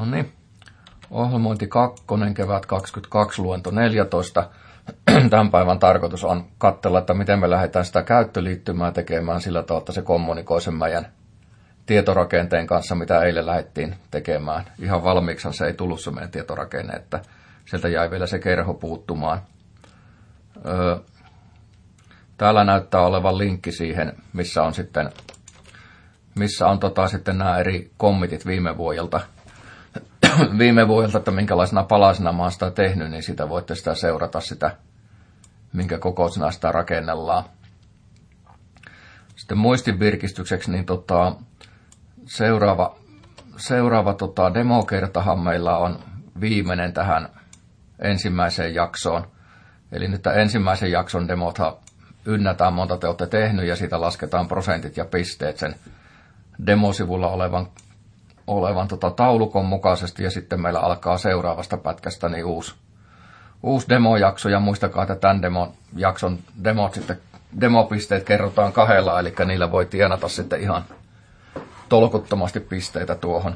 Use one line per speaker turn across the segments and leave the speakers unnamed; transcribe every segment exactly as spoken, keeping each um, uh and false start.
No niin, ohjelmointi kakkonen, kevät kaksikymmentäkaksi, luento neljätoista. Tämän päivän tarkoitus on katsella, että miten me lähdetään sitä käyttöliittymää tekemään sillä tavalla, että se kommunikoi sen meidän tietorakenteen kanssa, mitä eilen lähdettiin tekemään. Ihan valmiiksi se ei tullut se meidän tietorakenne, että sieltä jäi vielä se kerho puuttumaan. Öö, täällä näyttää olevan linkki siihen, missä on sitten, missä on tota sitten nämä eri kommitit viime vuodelta. viime vuodelta, että minkälaisena palasena mä oon sitä tehnyt, niin sitä voitte sitä seurata sitä, minkä kokoisena sitä rakennellaan. Sitten muistin virkistykseksi, niin tota, seuraava, seuraava tota, demokertahan meillä on viimeinen tähän ensimmäiseen jaksoon. Eli nyt tämän ensimmäisen jakson demothan ynnätään monta te olette tehnyt ja siitä lasketaan prosentit ja pisteet sen demosivulla olevan olevan tota taulukon mukaisesti, ja sitten meillä alkaa seuraavasta pätkästä niin uusi, uusi demojakso, ja muistakaa, että tämän demon jakson demot sitten, demopisteet kerrotaan kahdella, eli niillä voi tienata sitten ihan tolkuttomasti pisteitä tuohon.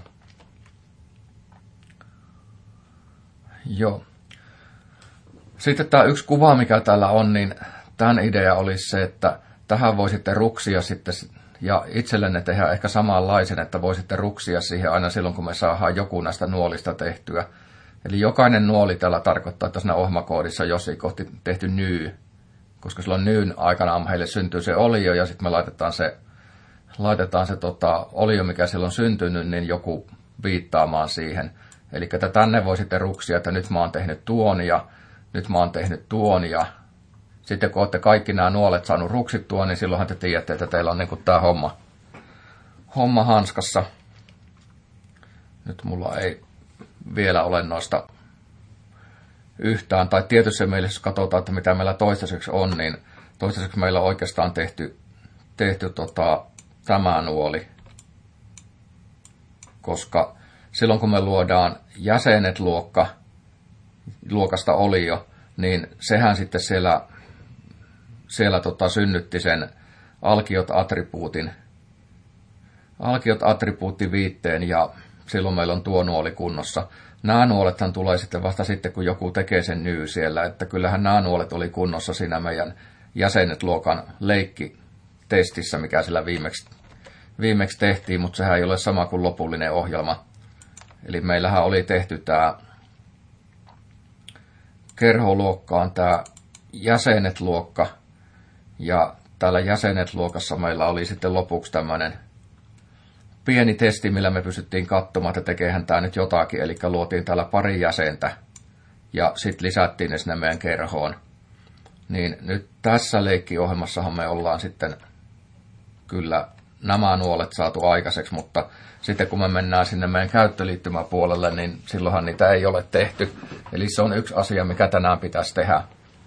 Joo. Sitten tämä yksi kuva, mikä täällä on, niin tämän idea olisi se, että tähän voi sitten ruksia sitten ja itsellenne tehdään ehkä samanlaisen, että voisitte ruksia siihen aina silloin, kun me saadaan joku näistä nuolista tehtyä. Eli jokainen nuoli tällä tarkoittaa, että siinä ohjelmakoodissa on jossain kohti tehty nyy, koska silloin nyyn aikana meille syntyy se olio, ja sitten me laitetaan se, laitetaan se tota, olio, mikä silloin on syntynyt, niin joku viittaamaan siihen. Eli tänne voi sitten ruksia, että nyt mä oon tehnyt tuon, ja nyt mä oon tehnyt tuon, ja sitten kun olette kaikki nämä nuolet saanut ruksittua, niin silloinhan te tiedätte, että teillä on niin tämä homma, homma hanskassa. Nyt mulla ei vielä ole noista yhtään. Tai tietysti meillä, jos katsotaan, että mitä meillä toistaiseksi on, niin toistaiseksi meillä on oikeastaan tehty, tehty tota, tämä nuoli. Koska silloin kun me luodaan jäsenet luokka, luokasta olio, niin sehän sitten siellä... Siellä tota, synnytti sen alkiot-attribuutin, alkiot-attribuuttiviitteen, ja silloin meillä on tuo nuoli kunnossa. Nämä nuolethan tulee sitten vasta sitten, kun joku tekee sen nyy siellä, että kyllähän nämä nuolet oli kunnossa siinä meidän jäsenet luokan leikkitestissä, mikä sillä viimeksi, viimeksi tehtiin, mutta sehän ei ole sama kuin lopullinen ohjelma. Eli meillähän oli tehty tämä kerholuokkaan tämä jäsenet-luokka, ja täällä jäsenet-luokassa meillä oli sitten lopuksi tämmöinen pieni testi, millä me pystyttiin katsomaan, että tekeehän tämä nyt jotakin. Eli luotiin täällä pari jäsentä ja sitten lisättiin ne sinne meidän kerhoon. Niin nyt tässä leikkiohjelmassahan me ollaan sitten kyllä nämä nuolet saatu aikaiseksi, mutta sitten kun me mennään sinne meidän käyttöliittymäpuolelle, niin silloinhan niitä ei ole tehty. Eli se on yksi asia, mikä tänään pitäisi tehdä.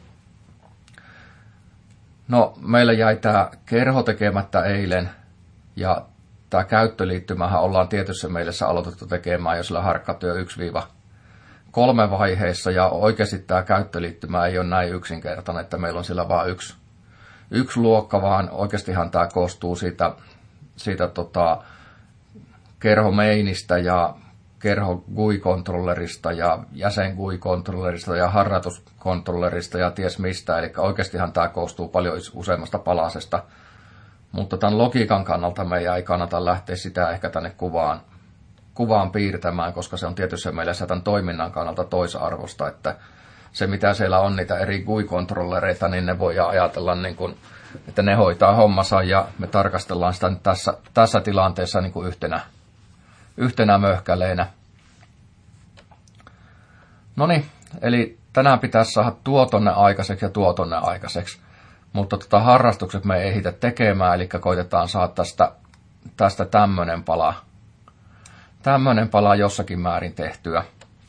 No, meillä jäi tämä kerho tekemättä eilen, ja tämä käyttöliittymähän ollaan tietyssä mielessä aloitettu tekemään jo sillä harkkatyö yksi kolme vaiheessa, ja oikeasti tämä käyttöliittymä ei ole näin yksinkertainen, että meillä on sillä vain yksi, yksi luokka, vaan oikeastihan tämä koostuu siitä, siitä tota, kerhomeinistä ja kerho G U I-kontrollerista ja jäsen G U I-kontrollerista ja harjoituskontrollerista ja ties mistä. Eli oikeastihan tämä koostuu paljon useammasta palasesta. Mutta tämän logiikan kannalta meidän ei kannata lähteä sitä ehkä tänne kuvaan, kuvaan piirtämään, koska se on tietysti meillä tämän toiminnan kannalta toisarvosta, että se mitä siellä on niitä eri G U I-kontrollereita, niin ne voidaan ajatella niin kuin, että ne hoitaa hommansa ja me tarkastellaan sitä tässä, tässä tilanteessa niin kuin yhtenä. yhtenä möhkäleenä. Noniin, eli tänään pitäisi saada tuo tonne aikaiseksi ja tuo tonne aikaiseksi. Mutta tota harrastukset me ei ehditä tekemään, eli koitetaan saada tästä, tästä tämmönen pala. Tämmönen pala jossakin määrin tehtyä.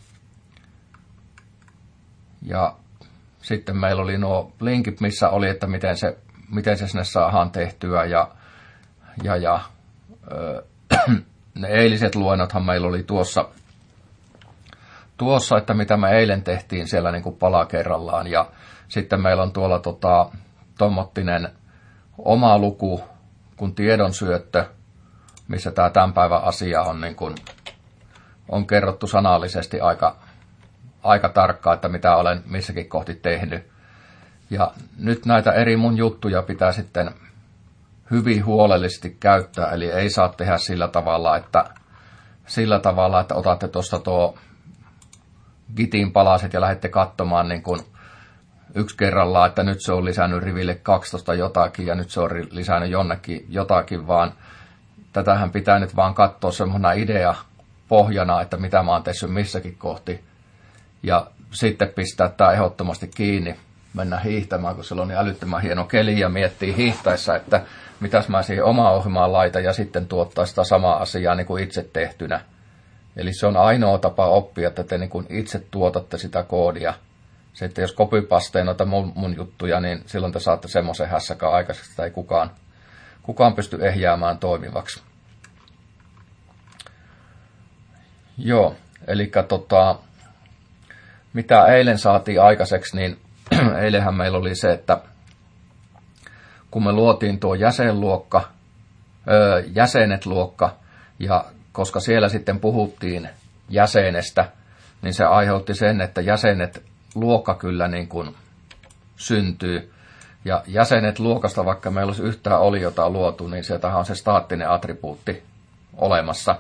Ja sitten meillä oli nuo linkit, missä oli, että miten se, miten se sinne saadaan tehtyä. Ja, ja, ja öö, ne eiliset luennothan meillä oli tuossa, tuossa, että mitä me eilen tehtiin siellä niin kuin pala kerrallaan. Ja sitten meillä on tuolla tota, tommottinen oma luku kuin tiedonsyöttö, missä tämä tämän päivän asia on niin kuin on kerrottu sanallisesti aika, aika tarkkaan, että mitä olen missäkin kohti tehnyt. Ja nyt näitä eri mun juttuja pitää sitten hyvin huolellisesti käyttää, eli ei saa tehdä sillä tavalla, että, sillä tavalla, että otatte tuosta tuo Gitin palaset ja lähdette katsomaan niin kuin yksi kerrallaan, että nyt se on lisännyt riville kaksitoista jotakin ja nyt se on lisännyt jonnekin jotakin, vaan tätähän pitää nyt vaan katsoa semmoinen idea pohjana, että mitä mä oon tehnyt missäkin kohti. Ja sitten pistää tämä ehdottomasti kiinni, mennä hiihtämään, kun siellä on niin älyttömän hieno keli ja miettii hiihtäessä, että mitäs mä siihen omaan ohjelmaan laitan ja sitten tuottaa sitä samaa asiaa niin kuin itse tehtynä. Eli se on ainoa tapa oppia, että te niin kuin itse tuotatte sitä koodia. Se, että jos copypasteen noita mun, mun juttuja, niin silloin te saatte semmoisen hässäkään aikaiseksi, että ei kukaan, kukaan pysty ehjäämään toimivaksi. Joo, eli tota, mitä eilen saatiin aikaiseksi, niin eilenhän meillä oli se, että kun me luotiin tuo jäsenluokka, öö, jäsenet-luokka, ja koska siellä sitten puhuttiin jäsenestä, niin se aiheutti sen, että jäsenet luokka kyllä niin kuin syntyy. Ja jäsenet luokasta, vaikka meillä olisi yhtään oliota luotu, niin sieltähän on se staattinen attribuutti olemassa.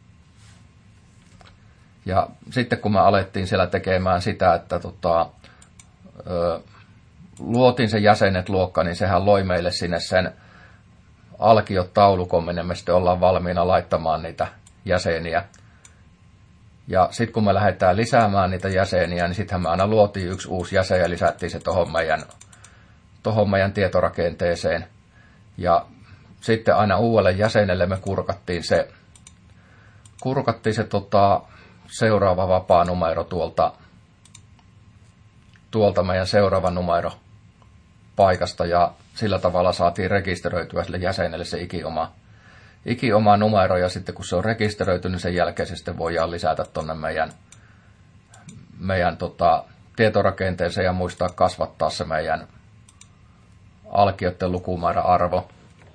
Ja sitten kun me alettiin siellä tekemään sitä, että tota, ö, luotiin se jäsenet luokka, niin sehän loi meille sinne sen alkiot-taulukon, minne me sitten ollaan valmiina laittamaan niitä jäseniä. Ja sitten kun me lähdetään lisäämään niitä jäseniä, niin sittenhän me aina luotiin yksi uusi jäsen ja lisättiin se tuohon meidän, tohon meidän tietorakenteeseen. Ja sitten aina uudelle jäsenelle me kurkattiin se, kurkattiin se tota, seuraava vapaa numero tuolta, tuolta meidän seuraava numero paikasta ja sillä tavalla saatiin rekisteröityä sille jäsenelle se ikioma, ikioma numero ja sitten kun se on rekisteröity, niin sen jälkeen se sitten voidaan lisätä tuonne meidän, meidän tota, tietorakenteeseen ja muistaa kasvattaa se meidän alkioiden lukumäärä arvo.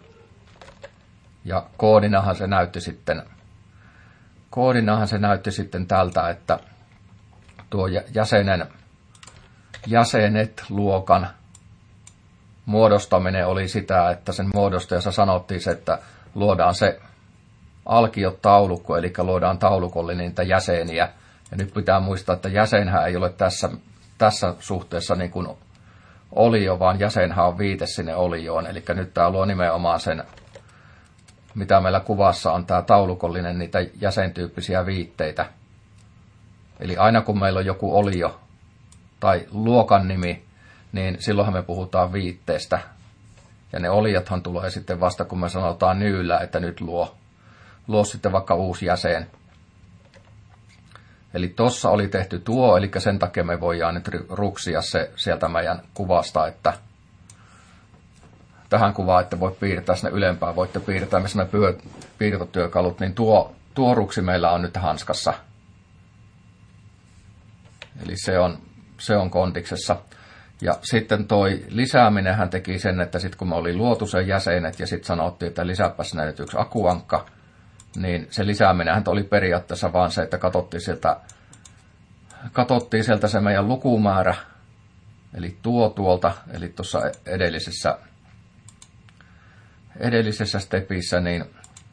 Ja koodinahan se näytti sitten, koodinahan se näytti sitten tältä, että tuo jäsenen, jäsenet-luokan muodostaminen oli sitä, että sen muodostajassa sanottiin se, että luodaan se alkiot-taulukko, eli luodaan taulukolle niitä jäseniä. Ja nyt pitää muistaa, että jäsenhän ei ole tässä, tässä suhteessa niin kuin olio, vaan jäsenhän on viite sinne olioon. Eli nyt tämä luo nimenomaan sen, mitä meillä kuvassa on, tämä taulukollinen niitä jäsentyyppisiä viitteitä. Eli aina kun meillä on joku olio tai luokan nimi, niin silloinhan me puhutaan viitteestä. Ja ne olijathan tulee sitten vasta, kun me sanotaan nyyllä, että nyt luo. Luo sitten vaikka uusi jäsen. Eli tossa oli tehty tuo, eli sen takia me voidaan nyt ruksia se sieltä meidän kuvasta, että tähän kuvaan, että voit piirtää sinne ylempään, voitte piirtää missä ne pyö, piirtotyökalut, niin tuo, tuo ruksi meillä on nyt hanskassa. Eli se on, se on kondiksessa. Ja sitten toi lisääminenhän teki sen, että sitten kun me oli luotu sen jäsenet ja sitten sanottiin, että lisääpä sinne nyt yksi akuankka, niin se lisääminenhän oli periaatteessa vaan se, että katsottiin sieltä, katsottiin sieltä se meidän lukumäärä, eli tuo tuolta, eli tuossa edellisessä, edellisessä stepissä, niin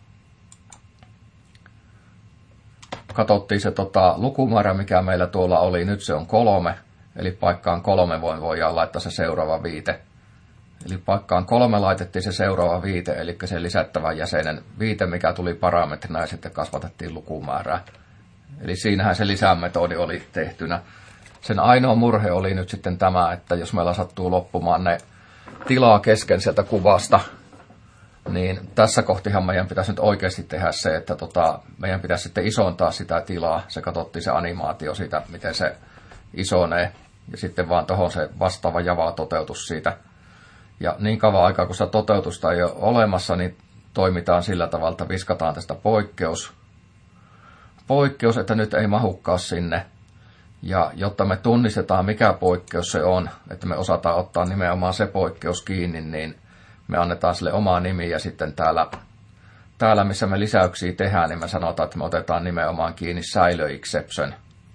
katsottiin se tota, lukumäärä, mikä meillä tuolla oli, nyt se on kolme, eli paikkaan kolme voidaan laittaa se seuraava viite. Eli paikkaan kolme laitettiin se seuraava viite, eli se lisättävän jäsenen viite, mikä tuli parametrina ja sitten kasvatettiin lukumäärää. Eli siinähän se lisämetodi oli tehtynä. Sen ainoa murhe oli nyt sitten tämä, että jos meillä sattuu loppumaan ne tilaa kesken sieltä kuvasta, niin tässä kohtihan meidän pitäisi nyt oikeasti tehdä se, että tota, meidän pitäisi sitten isontaa sitä tilaa. Se katsottiin se animaatio siitä, miten se isonee. Ja sitten vaan tuohon se vastaava Java toteutus siitä. Ja niin kauan aikaa, kun sitä toteutusta ei ole olemassa, niin toimitaan sillä tavalla, että viskataan tästä poikkeus. Poikkeus, että nyt ei mahukaan sinne. Ja jotta me tunnistetaan, mikä poikkeus se on, että me osataan ottaa nimenomaan se poikkeus kiinni, niin me annetaan sille oma nimi ja sitten täällä, täällä, missä me lisäyksiä tehdään, niin me sanotaan, että me otetaan nimenomaan kiinni säilö exception.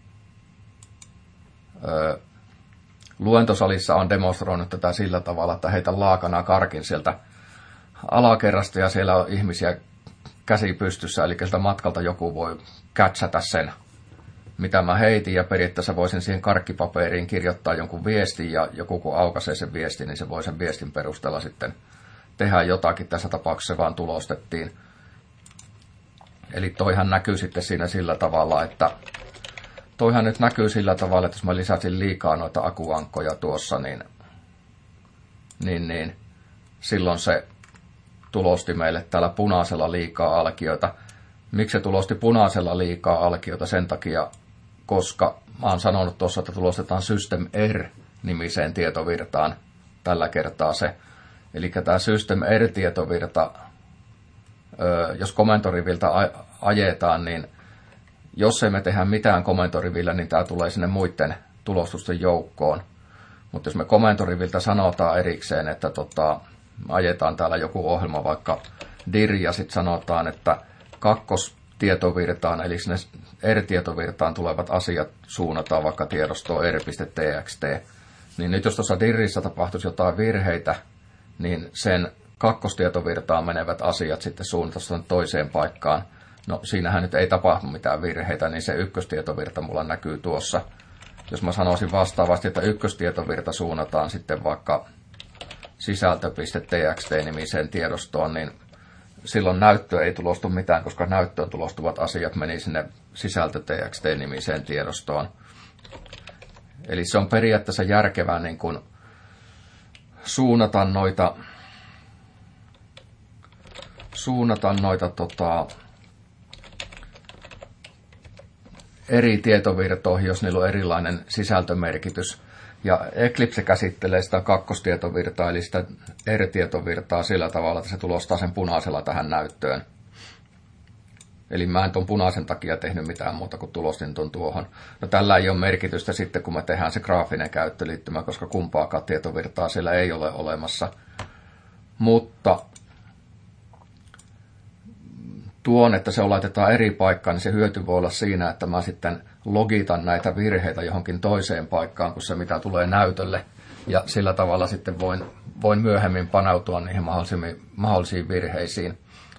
Öö, luentosalissa on demonstroinut tätä sillä tavalla, että heitä laakana karkin sieltä alakerrasta ja siellä on ihmisiä käsi pystyssä, eli sieltä matkalta joku voi kätsätä sen, mitä mä heitin, ja periaatteessa voisin siihen karkkipaperiin kirjoittaa jonkun viestin, ja joku kun aukaisee sen viestin, niin se voi sen viestin perusteella sitten tehdä jotakin. Tässä tapauksessa se vaan tulostettiin. Eli toihan näkyy sitten siinä sillä tavalla, että toihan nyt näkyy sillä tavalla, että jos mä lisäsin liikaa noita akuankkoja tuossa, niin, niin, niin silloin se tulosti meille täällä punaisella liikaa alkioita. Miksi se tulosti punaisella liikaa alkioita? Sen takia, koska mä oon sanonut tuossa, että tulostetaan System R-nimiseen tietovirtaan tällä kertaa se. Eli tämä System R-tietovirta, jos komentoriviltä ajetaan, niin jos ei me tehdä mitään komentorivillä, niin tämä tulee sinne muiden tulostusten joukkoon. Mutta jos me komentoriviltä sanotaan erikseen, että tota, ajetaan täällä joku ohjelma, vaikka dir, ja sitten sanotaan, että kakkostietovirtaan, eli sinne R-tietovirtaan tulevat asiat suunnataan vaikka tiedostoon r.txt, niin nyt jos tuossa dirrissä tapahtuisi jotain virheitä, niin sen kakkostietovirtaan menevät asiat sitten suunnataan toiseen paikkaan. No siinähän nyt ei tapahdu mitään virheitä, niin se ykköstietovirta mulla näkyy tuossa. Jos mä sanoisin vastaavasti, että ykköstietovirta suunnataan sitten vaikka sisältö.txt-nimiseen tiedostoon, niin silloin näyttö ei tulostu mitään, koska näyttöön tulostuvat asiat meni sinne sisältö.txt-nimiseen tiedostoon. Eli se on periaatteessa järkevää niin kuin suunnata noita, suunnata noita tota, eri tietovirtoihin, jos niillä on erilainen sisältömerkitys. Ja Eclipse käsittelee sitä kakkostietovirtaa, eli sitä R-tietovirtaa sillä tavalla, että se tulostaa sen punaisella tähän näyttöön. Eli mä en tuon punaisen takia tehnyt mitään muuta kuin tulostin tuon tuohon. No tällä ei ole merkitystä sitten, kun me tehdään se graafinen käyttöliittymä, koska kumpaakaan tietovirtaa siellä ei ole olemassa. Mutta tuon, että se laitetaan eri paikkaan, niin se hyöty voi olla siinä, että mä sitten logitan näitä virheitä johonkin toiseen paikkaan kuin se, mitä tulee näytölle. Ja sillä tavalla sitten voin, voin myöhemmin paneutua niihin mahdollisiin, mahdollisiin virheisiin.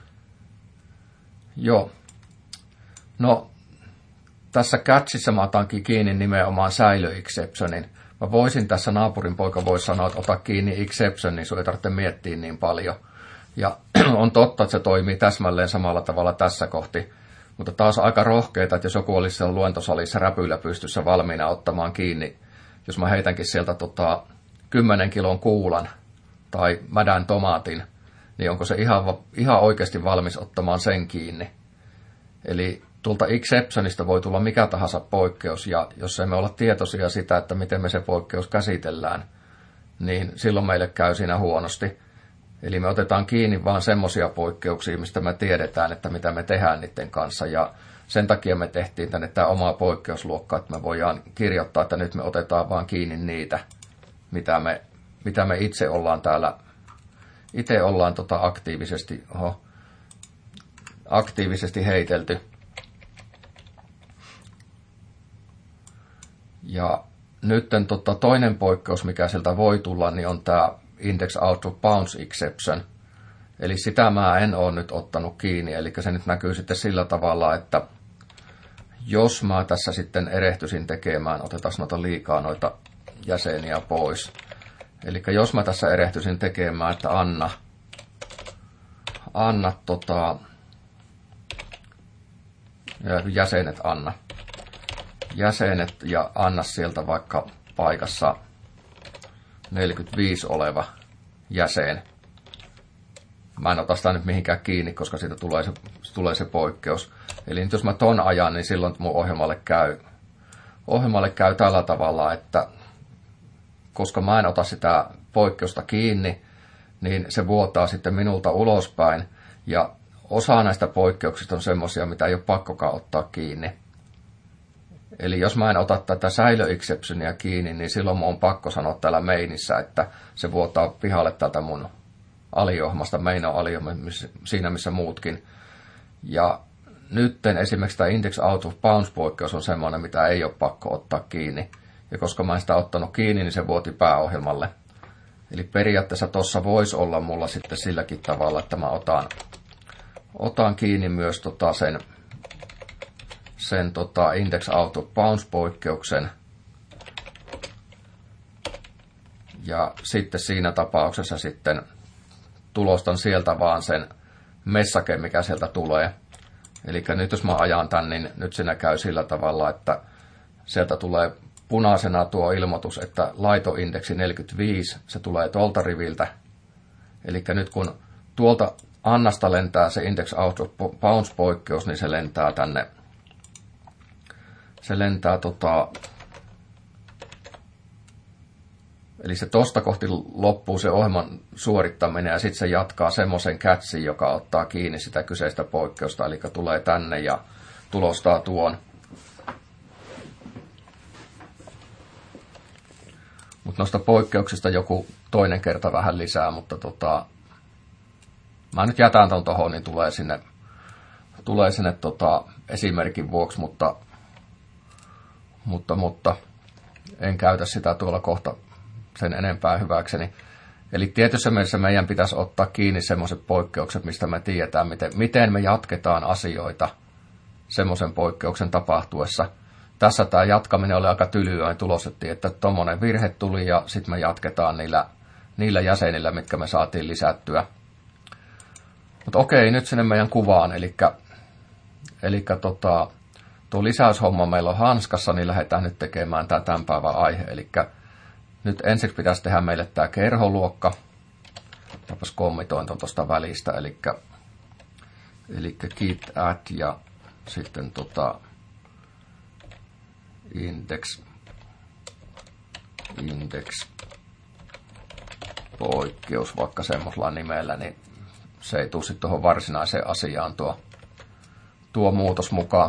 Joo. No, tässä catchissa mä otankin kiinni nimenomaan säilö-exceptionin. Mä voisin tässä, naapurin poika voisi sanoa, että ota kiinni exception, niin sun ei tarvitse miettiä niin paljon. Ja on totta, että se toimii täsmälleen samalla tavalla tässä kohti. Mutta taas aika rohkeita, että jos joku olisi siellä luentosalissa räpyillä pystyssä valmiina ottamaan kiinni, jos mä heitänkin sieltä tota, kymmenen kilon kuulan tai mädän tomaatin, niin onko se ihan, ihan oikeasti valmis ottamaan sen kiinni. Eli tuolta exceptionista voi tulla mikä tahansa poikkeus, ja jos emme olla tietoisia sitä, että miten me se poikkeus käsitellään, niin silloin meille käy siinä huonosti. Eli me otetaan kiinni vaan semmoisia poikkeuksia, mistä me tiedetään, että mitä me tehdään niiden kanssa. Ja sen takia me tehtiin tänne tämä oma poikkeusluokka, että me voidaan kirjoittaa, että nyt me otetaan vaan kiinni niitä, mitä me, mitä me itse ollaan täällä, itse ollaan tota aktiivisesti, oho, aktiivisesti heitelty. Ja nyt tota toinen poikkeus, mikä sieltä voi tulla, niin on tämä index out of bounds exception. Eli sitä mä en ole nyt ottanut kiinni, eli se nyt näkyy sitten sillä tavalla, että jos mä tässä sitten erehtyisin tekemään, otetaan noita liikaa noita jäseniä pois. Eli jos mä tässä erehtyisin tekemään, että anna, anna tota, jäsenet anna, jäsenet ja anna sieltä vaikka paikassa neljäkymmentäviisi oleva jäsen. Mä en ota sitä nyt mihinkään kiinni, koska siitä tulee se, tulee se poikkeus. Eli nyt jos mä ton ajan, niin silloin mun ohjelmalle käy, ohjelmalle käy tällä tavalla, että koska mä en ota sitä poikkeusta kiinni, niin se vuotaa sitten minulta ulospäin. Ja osa näistä poikkeuksista on semmoisia, mitä ei ole pakkokaan ottaa kiinni. Eli jos mä en ota tätä säilö-exceptionia kiinni, niin silloin mun on pakko sanoa täällä mainissä, että se vuotaa pihalle täältä mun aliohjelmasta, main on aliohjelma siinä missä muutkin. Ja nytten esimerkiksi tämä index out of bounds -poikkeus on semmoinen, mitä ei ole pakko ottaa kiinni. Ja koska mä en sitä ottanut kiinni, niin se vuoti pääohjelmalle. Eli periaatteessa tuossa voisi olla mulla sitten silläkin tavalla, että mä otan, otan kiinni myös tota sen, sen tota index out of bounds -poikkeuksen. Ja sitten siinä tapauksessa sitten tulostan sieltä vaan sen messake, mikä sieltä tulee. Eli nyt jos mä ajan tän, niin nyt siinä käy sillä tavalla, että sieltä tulee punaisena tuo ilmoitus, että laitoindeksi neljäkymmentäviisi, se tulee tuolta riviltä. Eli nyt kun tuolta Annasta lentää se index out of bounds -poikkeus, niin se lentää tänne. Se lentää tota... Eli se tosta kohti loppuu se ohjelman suorittaminen ja sitten se jatkaa semmoisen catchin, joka ottaa kiinni sitä kyseistä poikkeusta. Eli tulee tänne ja tulostaa tuon. Mutta noista poikkeuksista joku toinen kerta vähän lisää, mutta tota, mä nyt jätän ton tohon, niin tulee sinne, tulee sinne tota esimerkin vuoksi, mutta, mutta, mutta en käytä sitä tuolla kohta sen enempää hyväkseni. Eli tietyssä mielessä meidän pitäisi ottaa kiinni semmoiset poikkeukset, mistä me tiedetään, miten, miten me jatketaan asioita semmoisen poikkeuksen tapahtuessa. Tässä tämä jatkaminen oli aika tylyä, niin tulostettiin, että tuommoinen virhe tuli ja sitten me jatketaan niillä, niillä jäsenillä, mitkä me saatiin lisättyä. Mutta okei, nyt sinne meidän kuvaan, eli, eli tota, tuo lisäyshomma meillä on hanskassa, niin lähdetään nyt tekemään tämä tämän päivän aihe. Eli nyt ensiksi pitäisi tehdä meille tämä kerholuokka. Tapas kommitoin tuosta välistä, eli, eli git add ja sitten tota, index, index poikkeus vaikka semmoisella nimellä, niin se ei tule sitten tuohon varsinaiseen asiaan tuo, tuo muutos mukaan.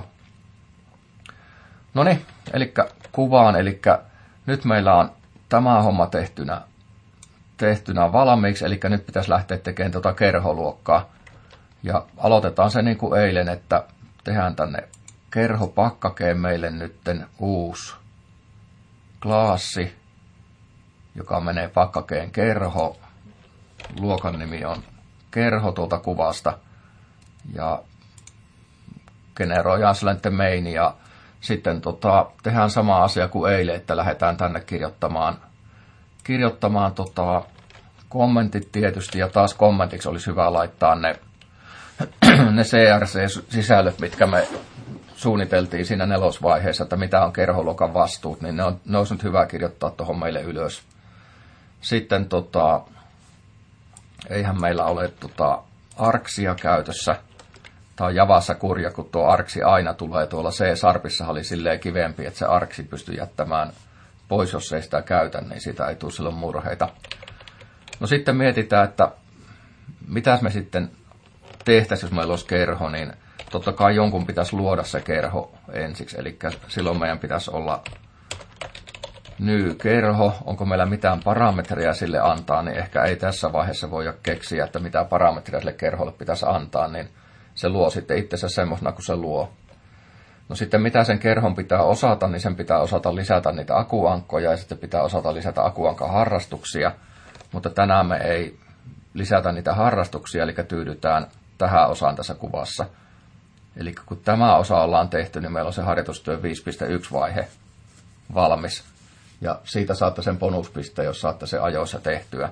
No niin, eli kuvaan, eli nyt meillä on tämä homma tehtynä, tehtynä valmiiksi, eli nyt pitäisi lähteä tekemään tuota kerholuokkaa. Ja aloitetaan se niin kuin eilen, että tehdään tänne kerhopakkakeen meille nytten uusi klaassi, joka menee pakkakeen kerho. Luokan nimi on kerho tuolta kuvasta. Ja generoidaan sillä nyt main ja sitten tota, tehdään sama asia kuin eilen, että lähdetään tänne kirjoittamaan, kirjoittamaan tota, kommentit tietysti, ja taas kommentiksi olisi hyvä laittaa ne, ne C R C-sisällöt, mitkä me suunniteltiin siinä nelosvaiheessa, että mitä on kerholuokan vastuut, niin ne, on, ne olisi nyt hyvä kirjoittaa tuohon meille ylös. Sitten tota, eihän meillä ole tota, arksia käytössä. Tämä on Javassa kurja, kun tuo arksi aina tulee. Tuolla C-sarpissa oli silleen kivempi, että se arksi pystyy jättämään pois, jos ei sitä käytä, niin sitä ei tule silloin murheita. No sitten mietitään, että mitäs me sitten tehtäisiin, jos meillä olisi kerho, niin totta kai jonkun pitäisi luoda se kerho ensiksi. Eli silloin meidän pitäisi olla new kerho. Onko meillä mitään parametreja sille antaa, niin ehkä ei tässä vaiheessa voida keksiä, että mitä parametreja sille kerholle pitäisi antaa, niin se luo sitten itsensä semmoisena kuin se luo. No sitten mitä sen kerhon pitää osata, niin sen pitää osata lisätä niitä akuankkoja ja sitten pitää osata lisätä akuankan harrastuksia. Mutta tänään me ei lisätä niitä harrastuksia, eli tyydytään tähän osaan tässä kuvassa. Eli kun tämä osa ollaan tehty, niin meillä on se harjoitustyö viisi piste yksi vaihe valmis. Ja siitä saatte sen bonuspisteen, jos saatte se ajoissa tehtyä.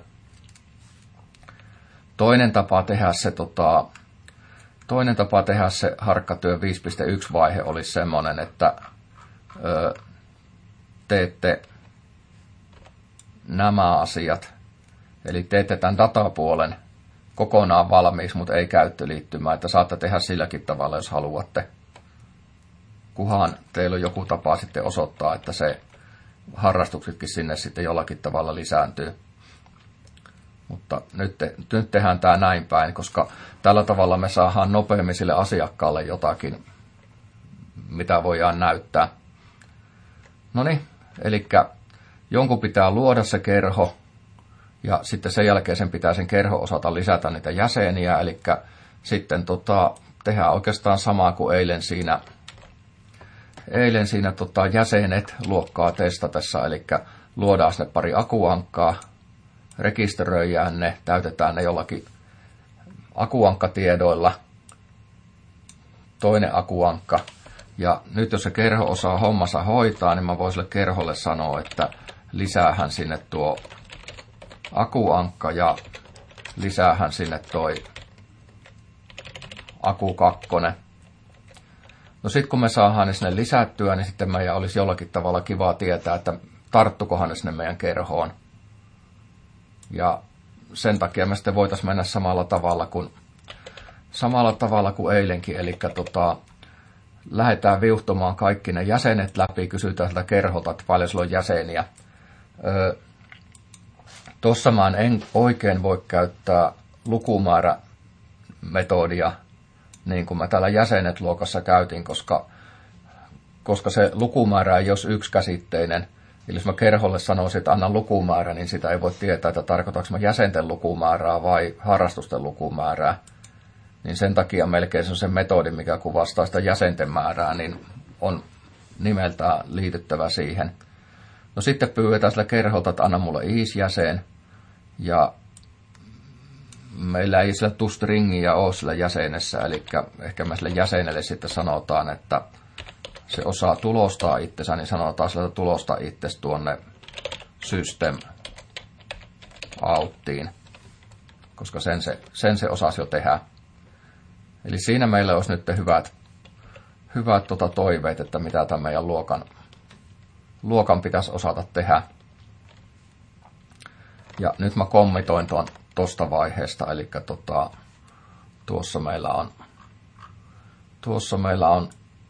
Toinen tapa tehdä se tota, Toinen tapa tehdä se harkkatyö viisi piste yksi vaihe olisi semmoinen, että ö, teette nämä asiat. Eli teette tämän datapuolen kokonaan valmiiksi, mutta ei käyttöliittymää, että saatte tehdä silläkin tavalla, jos haluatte. Kunhan teillä on joku tapa sitten osoittaa, että se harrastuksetkin sinne sitten jollakin tavalla lisääntyy. Mutta nyt, te, nyt tehdään tämä näin päin, koska tällä tavalla me saadaan nopeammin sille asiakkaalle jotakin, mitä voidaan näyttää. No niin, eli jonkun pitää luoda se kerho, Ja sitten sen jälkeen sen pitää sen kerho osata lisätä niitä jäseniä, eli sitten tota, tehdään oikeastaan samaa kuin eilen siinä, eilen siinä tota, jäsenet luokkaa testatessa, eli luodaan sinne pari akuankkaa, rekisteröidään ne, täytetään ne jollakin akuankkatiedoilla, toinen akuankka, ja nyt jos se kerho osaa hommansa hoitaa, niin mä voin sille kerholle sanoa, että lisäähän sinne tuo akuankka ja lisäähän sinne toi aku kakkonen. No sit kun me saadaan ne sinne lisättyä, niin sitten meidän olisi jollakin tavalla kiva tietää, että tarttukohan ne sinne meidän kerhoon. Ja sen takia me sitten voitaisiin mennä samalla tavalla kuin, samalla tavalla kuin eilenkin, eli tota, lähdetään viuhtomaan kaikki ne jäsenet läpi, kysytään sieltä kerholta, että paljon sulla on jäseniä. Öö, Tuossa mä en oikein voi käyttää lukumäärämetodia, niin kuin mä täällä jäsenet-luokassa käytin, koska, koska se lukumäärä ei olisi yksikäsitteinen. Eli jos mä kerholle sanoisin, että annan lukumäärä, niin sitä ei voi tietää, että tarkoitanko mä jäsenten lukumäärää vai harrastusten lukumäärää. Niin sen takia melkein se on se metodi, mikä kuvastaa sitä jäsenten määrää, niin on nimeltään liityttävä siihen. No sitten pyydetään sillä kerholta, että anna mulle is-jäsen. Ja meillä ei sillä toStringia ole sillä jäsenessä, eli ehkä me sille jäsenelle sitten sanotaan, että se osaa tulostaa itsensä, niin sanotaan sillä tulosta itsesi tuonne system outtiin, koska sen se, sen se osasi jo tehdä. Eli siinä meillä olisi nyt hyvät, hyvät tota toiveet, että mitä tämän meidän luokan, luokan pitäisi osata tehdä. Ja nyt mä kommitoin tuon tosta vaiheesta, eli tota, tuossa meillä on, tuossa meillä on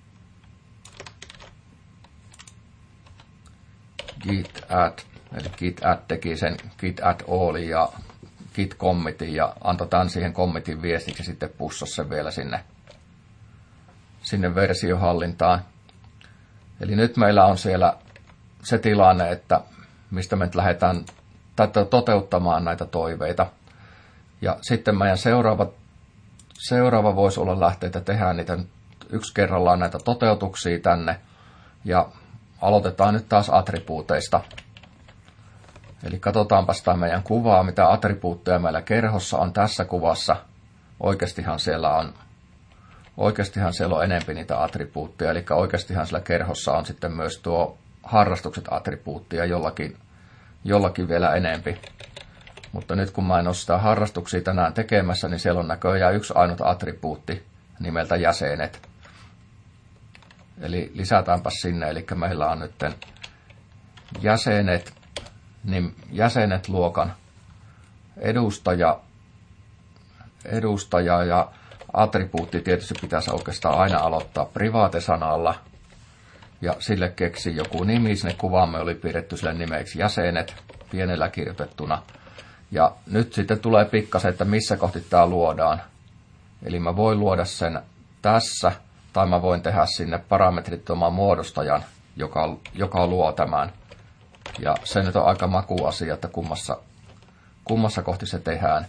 git add, eli git add teki sen git add allin ja git commitin ja antoi tämän siihen commitin viestiksi ja sitten pussasi sen vielä sinne, sinne versiohallintaan. Eli nyt meillä on siellä se tilanne, että mistä me nyt lähdetään toteuttamaan näitä toiveita. Ja sitten meidän seuraava, seuraava voisi olla lähteä, että tehdään niitä yksi kerrallaan näitä toteutuksia tänne. Ja aloitetaan nyt taas attribuuteista. Eli katsotaanpa sitä meidän kuvaa, mitä attribuutteja meillä kerhossa on tässä kuvassa. Oikeastihan siellä on, oikeastihan siellä on enempi niitä attribuutteja, eli oikeastihan siellä kerhossa on sitten myös tuo harrastukset attribuuttia jollakin, jollakin vielä enempi. Mutta nyt kun mä en ole sitä harrastuksia tänään tekemässä, niin siellä on näköjään yksi ainut attribuutti nimeltä jäsenet. Eli lisätäänpä sinne, eli meillä on nyt jäsenet, niin jäsenet luokan edustaja, edustaja ja attribuutti tietysti pitäisi oikeastaan aina aloittaa private-sanalla. Ja sille keksi joku nimi, sinne kuvaamme oli piirretty sille nimeksi jäsenet, pienellä kirjoitettuna. Ja nyt sitten tulee pikkasen, että missä kohti tämä luodaan. Eli mä voin luoda sen tässä, tai mä voin tehdä sinne parametrittoman muodostajan, joka, joka luo tämän. Ja se nyt on aika makuasia, että kummassa, kummassa kohti se tehdään.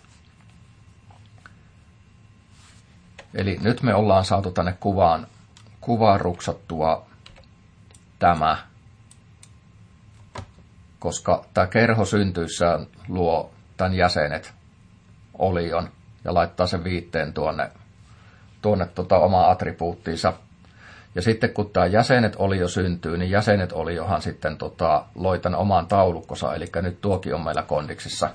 Eli nyt me ollaan saatu tänne kuvaan, kuvaan ruksattua tämä, koska tämä kerho syntyissään luo tämän jäsenet olion ja laittaa sen viitteen tuonne, tuonne tota omaa attribuuttiinsa. Ja sitten kun tämä jäsenet olio syntyy, niin jäsenet oliohan sitten tota, loi tämän oman taulukkonsa, eli nyt tuokin on meillä kondiksissa.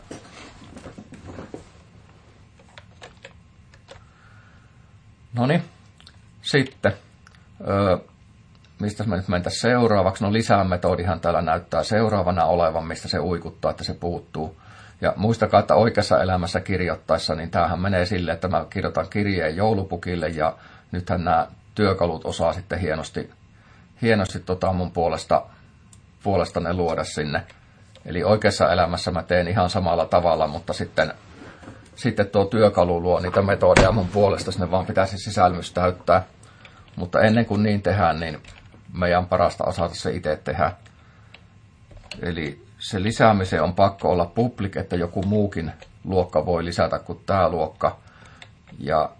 Noniin, sitten, öö, mistä me nyt mentäisiin seuraavaksi? No lisämetodihan täällä näyttää seuraavana olevan, mistä se uikuttaa, että se puuttuu. Ja muistakaa, että oikeassa elämässä kirjoittaessa, niin tämähän menee silleen, että mä kirjoitan kirjeen joulupukille ja nythän nämä työkalut osaa sitten hienosti, hienosti tota mun puolesta, puolesta ne luoda sinne. Eli oikeassa elämässä mä teen ihan samalla tavalla, mutta sitten, sitten tuo työkalu luo niitä metodeja mun puolesta, sinne vaan pitäisi sisälmys täyttää. Mutta ennen kuin niin tehdään, niin meidän parasta osata se itse tehdä. Eli se lisäämiseen on pakko olla public, että joku muukin luokka voi lisätä kuin tämä luokka. Ja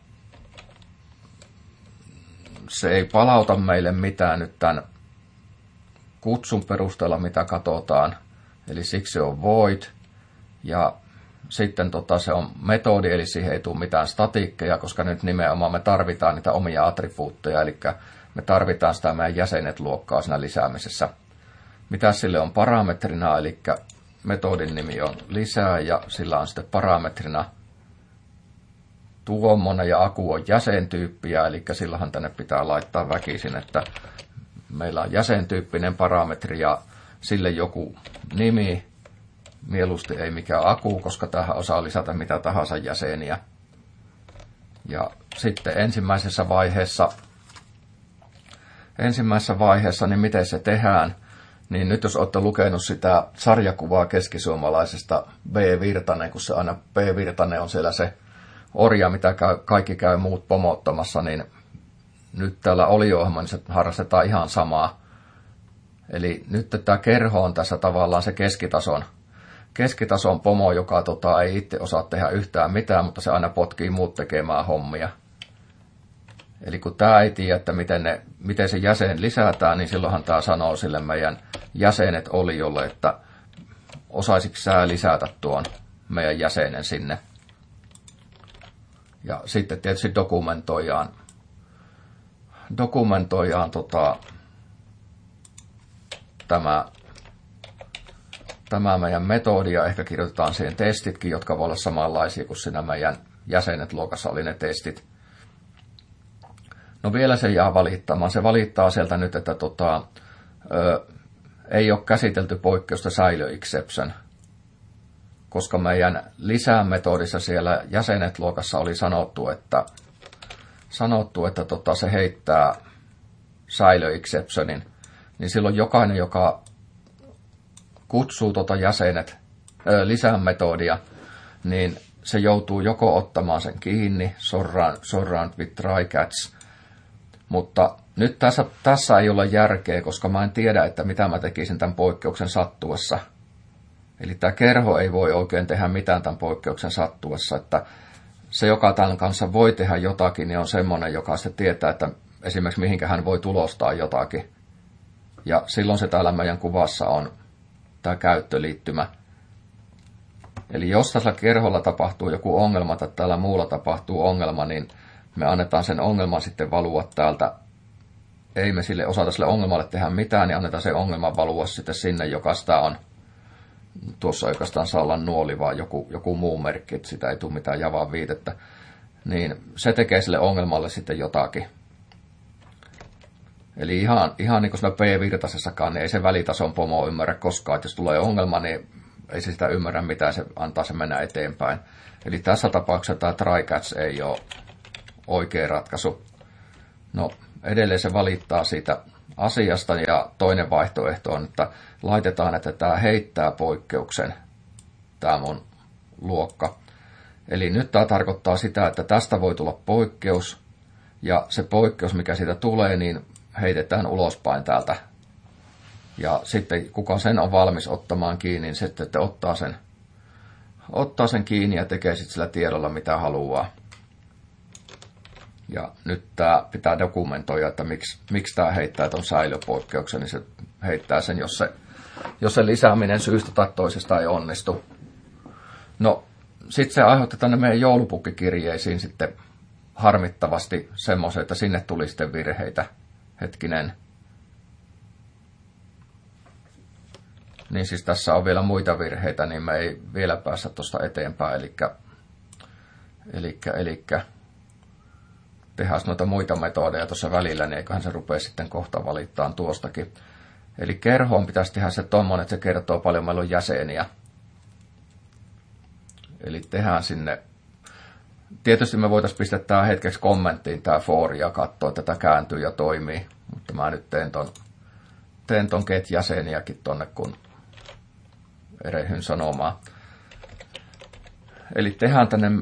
se ei palauta meille mitään nyt tämän kutsun perusteella, mitä katsotaan. Eli siksi se on void. Ja sitten tota, se on metodi, eli siihen ei tule mitään statiikkeja, koska nyt nimenomaan me tarvitaan niitä omia attribuutteja, eli me tarvitaan sitä meidän jäsenet luokkaa siinä lisäämisessä. Mitä sille on parametrina, eli metodin nimi on lisää ja sillä on sitten parametrina tuommoinen ja aku on jäsentyyppiä, eli silloinhan tänne pitää laittaa väkisin, että meillä on jäsentyyppinen parametri ja sille joku nimi, mieluusti ei mikään aku, koska tähän osaa lisätä mitä tahansa jäseniä. Ja sitten ensimmäisessä vaiheessa, ensimmäisessä vaiheessa, niin miten se tehdään, niin nyt jos olette lukenut sitä sarjakuvaa keskisuomalaisesta B. Virtanen, kun se aina B. Virtanen on siellä se orja, mitä käy, kaikki käy muut pomottamassa, niin nyt täällä olio-ohjelma, niin se harrastetaan ihan samaa. Eli nyt tämä kerho on tässä tavallaan se keskitason, keskitason pomo, joka tota, ei itse osaa tehdä yhtään mitään, mutta se aina potkii muut tekemään hommia. Eli kun tämä ei tiedä, että miten, ne, miten se jäsen lisätään, niin silloinhan tämä sanoo sille meidän jäsenet oliolle, että osaisitko sä lisätä tuon meidän jäsenen sinne. Ja sitten tietysti dokumentoidaan, dokumentoidaan tota, tämä, tämä meidän metodi ja ehkä kirjoitetaan siihen testitkin, jotka voi olla samanlaisia kuin siinä meidän jäsenet luokassa oli ne testit. No vielä se jää valittamaan. Se valittaa sieltä nyt, että tota, ö, ei ole käsitelty poikkeusta säilö exception, koska meidän lisämetodissa siellä jäsenet luokassa oli sanottu, että, sanottu, että tota, se heittää säilö exceptionin, niin silloin jokainen, joka kutsuu tota jäsenet ö, lisämetodia, niin se joutuu joko ottamaan sen kiinni, surround, surround with try-catch, mutta nyt tässä, tässä ei ole järkeä, koska mä en tiedä, että mitä mä tekisin tämän poikkeuksen sattuessa. Eli tämä kerho ei voi oikein tehdä mitään tämän poikkeuksen sattuessa, että se, joka tämän kanssa voi tehdä jotakin, niin on semmoinen, joka sitten tietää, että esimerkiksi mihinkä hän voi tulostaa jotakin. Ja silloin se täällä meidän kuvassa on tämä käyttöliittymä. Eli jos tässä kerholla tapahtuu joku ongelma tai täällä muulla tapahtuu ongelma, niin me annetaan sen ongelman sitten valua täältä. Ei me sille osata sille ongelmalle tehdä mitään, niin annetaan se ongelman valua sitten sinne, joka sitä on. Tuossa oikeastaan saa olla nuoli, vaan joku, joku muu merkki, että sitä ei tule mitään javaa viitettä. Niin se tekee sille ongelmalle sitten jotakin. Eli ihan, ihan niin kuin siinä P-virtasessakaan, niin ei se välitason pomo ymmärrä koskaan, että jos tulee ongelma, niin ei se sitä ymmärrä mitään, se antaa se mennä eteenpäin. Eli tässä tapauksessa tämä try-catch ei ole oikea ratkaisu. No, edelleen se valittaa siitä asiasta ja toinen vaihtoehto on, että laitetaan, että tämä heittää poikkeuksen, tämä mun luokka. Eli nyt tämä tarkoittaa sitä, että tästä voi tulla poikkeus ja se poikkeus, mikä siitä tulee, niin heitetään ulospäin täältä. Ja sitten kuka sen on valmis ottamaan kiinni, niin sitten että ottaa sen, ottaa sen kiinni ja tekee sitten sillä tiedolla mitä haluaa. Ja nyt tämä pitää dokumentoida, että miksi, miksi tämä heittää tuon säilöpoikkeuksen, niin se heittää sen, jos se, jos se lisääminen syystä tai toisesta ei onnistu. No, sitten se aiheutti tänne meidän joulupukkikirjeisiin sitten harmittavasti semmoisen, että sinne tuli sitten virheitä. Hetkinen. Niin siis tässä on vielä muita virheitä, niin me ei vielä päästä tuosta eteenpäin, elikkä, elikkä, elikkä. Tehdään noita muita metodeja tuossa välillä, niin eiköhän se rupea sitten kohta valittaan tuostakin. Eli kerhoon pitäisi tehdä se tommoinen, että se kertoo paljon meillä on jäseniä. Eli tehdään sinne. Tietysti me voitaisiin pistää tämä hetkeksi kommenttiin tämä for ja katsoa, että tätä kääntyy ja toimii. Mutta mä nyt teen ton, teen ton get jäseniäkin tonne, kun erehyn sanomaan. Eli tehdään tänne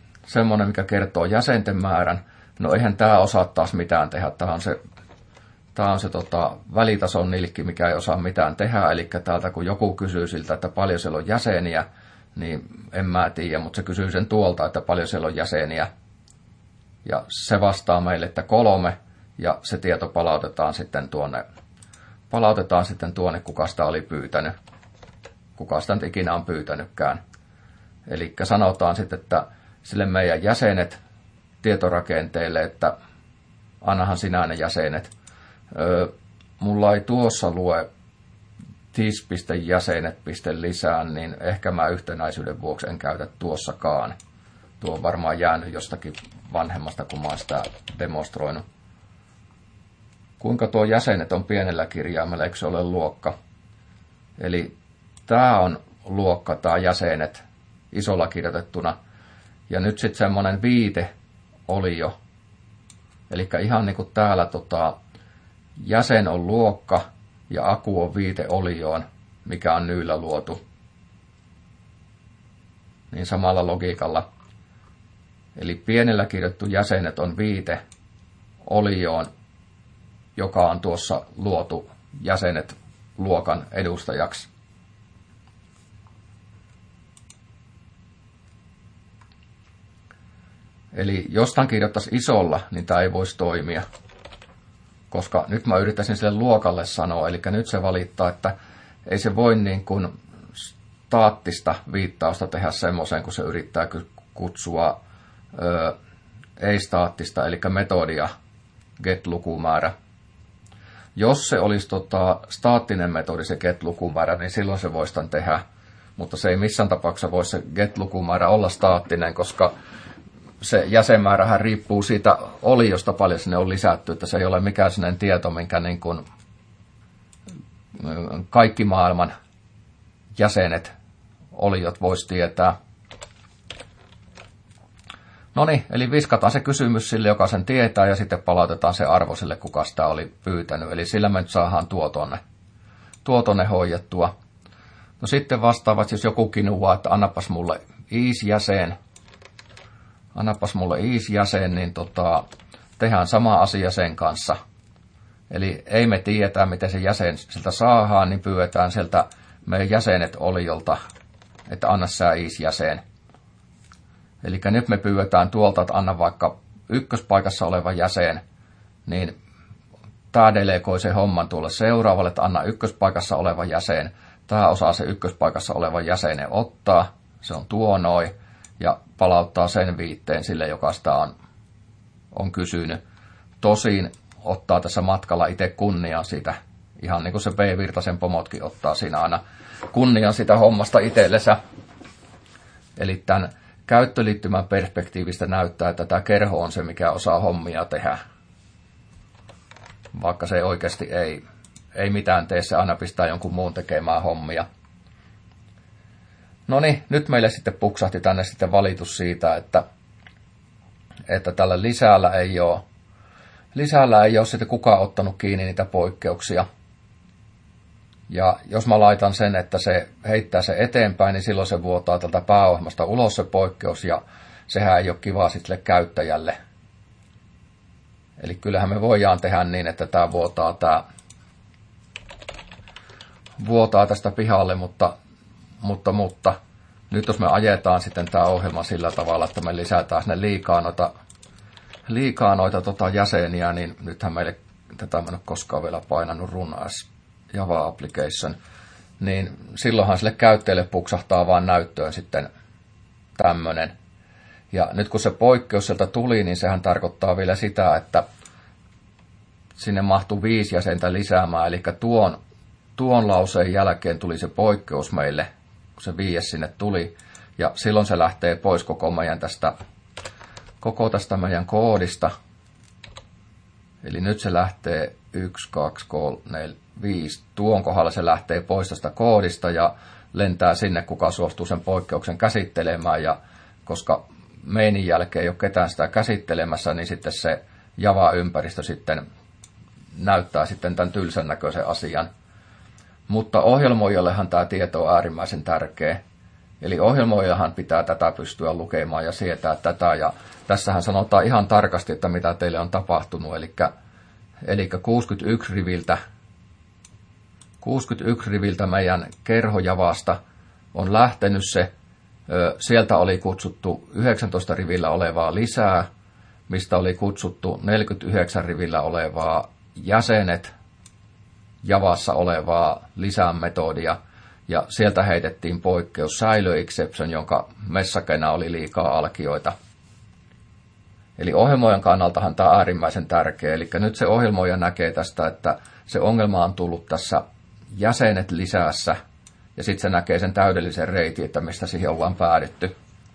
semmoinen, mikä kertoo jäsenten määrän. No eihän tämä osaa taas mitään tehdä. Tämä on se, Tämä on se tota, välitason nilkki, mikä ei osaa mitään tehdä. Eli täältä kun joku kysyy siltä, että paljon siellä on jäseniä, niin en mä tiedä, mutta se kysyy sen tuolta, että paljon siellä on jäseniä. Ja se vastaa meille, että kolme, ja se tieto palautetaan sitten tuonne, palautetaan sitten tuonne, kuka sitä oli pyytänyt. Kuka sitä nyt ikinä on pyytänytkään. Eli sanotaan sitten, että sille meidän jäsenet tietorakenteelle, että annahan sinä ne jäsenet. Öö, mulla ei tuossa lue tis.jäsenet lisään, niin ehkä mä yhtenäisyyden vuoksi en käytä tuossakaan. Tuo on varmaan jäänyt jostakin vanhemmasta, kun mä oon sitä demonstroinut. Kuinka tuo jäsenet on pienellä kirjaimella, eikö se ole luokka? Eli tää on luokka, tää jäsenet isolla kirjoitettuna. Ja nyt sitten semmonen viite oli jo. Eli ihan niin kuin täällä tota, jäsen on luokka ja aku on viite olioon, mikä on nyillä luotu. Niin samalla logiikalla. Eli pienellä kirjoittu jäsenet on viite olioon, joka on tuossa luotu jäsenet luokan edustajaksi. Eli jos tämän kirjoittaisi isolla, niin tämä ei voisi toimia. Koska nyt mä yrittäisin sille luokalle sanoa, eli nyt se valittaa, että ei se voi niin kuin staattista viittausta tehdä semmoiseen, kun se yrittää kutsua ö, ei-staattista, eli metodia get-lukumäärä. Jos se olisi tota, staattinen metodi, se get-lukumäärä, niin silloin se voisi tämän tehdä. Mutta se ei missään tapauksessa voi se get-lukumäärä olla staattinen, koska se jäsenmäärähän riippuu siitä oliosta, paljon sinne on lisätty, että se ei ole mikään sellainen tieto, minkä niin kuin kaikki maailman jäsenet, oliot voisi tietää. No niin, eli viskataan se kysymys sille, joka sen tietää, ja sitten palautetaan se arvo sille, kuka sitä oli pyytänyt. Eli sillä me nyt saadaan tuo tonne, tuo tonne hoidettua. No sitten vastaavat, jos joku kinuaa, että annapas mulle is-jäsen, annapas mulle is-jäsen, niin tota, tehdään sama asia sen kanssa. Eli ei me tiedetä, miten se jäsen siltä saadaan, niin pyydetään sieltä meidän jäsenet oliolta, että anna sä is-jäsen. Eli nyt me pyydetään tuolta, että anna vaikka ykköspaikassa oleva jäsen, niin tämä delegoi se homman tuolle seuraavalle, että anna ykköspaikassa oleva jäsen. Tämä osaa se ykköspaikassa oleva jäsenen ottaa, se on tuo noin, ja palauttaa sen viitteen sille, joka sitä on, on kysynyt. Tosin ottaa tässä matkalla itse kunnian siitä, ihan niin kuin se B-Virtasen pomotkin ottaa siinä aina kunnian sitä hommasta itsellensä. Eli tämän käyttöliittymän perspektiivistä näyttää, että tämä kerho on se, mikä osaa hommia tehdä. Vaikka se oikeasti ei, ei mitään tee, se aina pistää jonkun muun tekemään hommia. No niin, nyt meille sitten puksahti tänne sitten valitus siitä, että, että tällä lisällä ei ole, lisällä ei ole sitten kukaan ottanut kiinni niitä poikkeuksia. Ja jos mä laitan sen, että se heittää se eteenpäin, niin silloin se vuotaa tältä pääohjelmasta ulos se poikkeus, ja sehän ei ole kiva sitten käyttäjälle. Eli kyllähän me voidaan tehdä niin, että tämä vuotaa, tämä, vuotaa tästä pihalle, mutta, mutta, mutta nyt jos me ajetaan sitten tämä ohjelma sillä tavalla, että me lisätään sinne liikaa noita, liikaa noita tota jäseniä, niin nythän meille, tätä mä en ole koskaan vielä painanut run as Java application, niin silloinhan sille käyttäjälle puksahtaa vaan näyttöön sitten tämmöinen. Ja nyt kun se poikkeus sieltä tuli, niin sehän tarkoittaa vielä sitä, että sinne mahtuu viisi jäsentä lisäämään, eli tuon, tuon lauseen jälkeen tuli se poikkeus meille, kun se viies sinne tuli, ja silloin se lähtee pois koko meidän tästä, koko tästä meidän koodista. Eli nyt se lähtee yksi, kaksi, kolme, neljä, viisi. Tuon kohdalla se lähtee pois tästä koodista ja lentää sinne, kuka suostuu sen poikkeuksen käsittelemään. Ja koska meinin jälkeen ei ole ketään sitä käsittelemässä, niin sitten se Java-ympäristö sitten näyttää sitten tämän tylsän näköisen asian. Mutta ohjelmoijallehan tämä tieto on äärimmäisen tärkeä. Eli ohjelmoijahan pitää tätä pystyä lukemaan ja sietää tätä. Ja tässähän sanotaan ihan tarkasti, että mitä teille on tapahtunut. Eli eli kuusikymmentäyksi riviltä, kuusikymmentäyksi riviltä meidän kerhojavasta on lähtenyt se. Sieltä oli kutsuttu yhdeksäntoista rivillä olevaa lisää, mistä oli kutsuttu neljäkymmentäyhdeksän rivillä olevaa jäsenet, javassa olevaa lisämetodia, ja sieltä heitettiin poikkeus säilö exception, jonka messakena oli liikaa alkioita. Eli ohjelmoijan kannaltahan tämä on äärimmäisen tärkeä. Eli nyt se ohjelmoija näkee tästä, että se ongelma on tullut tässä jäsenet lisäässä, ja sitten se näkee sen täydellisen reitin, että mistä siihen ollaan päädytty.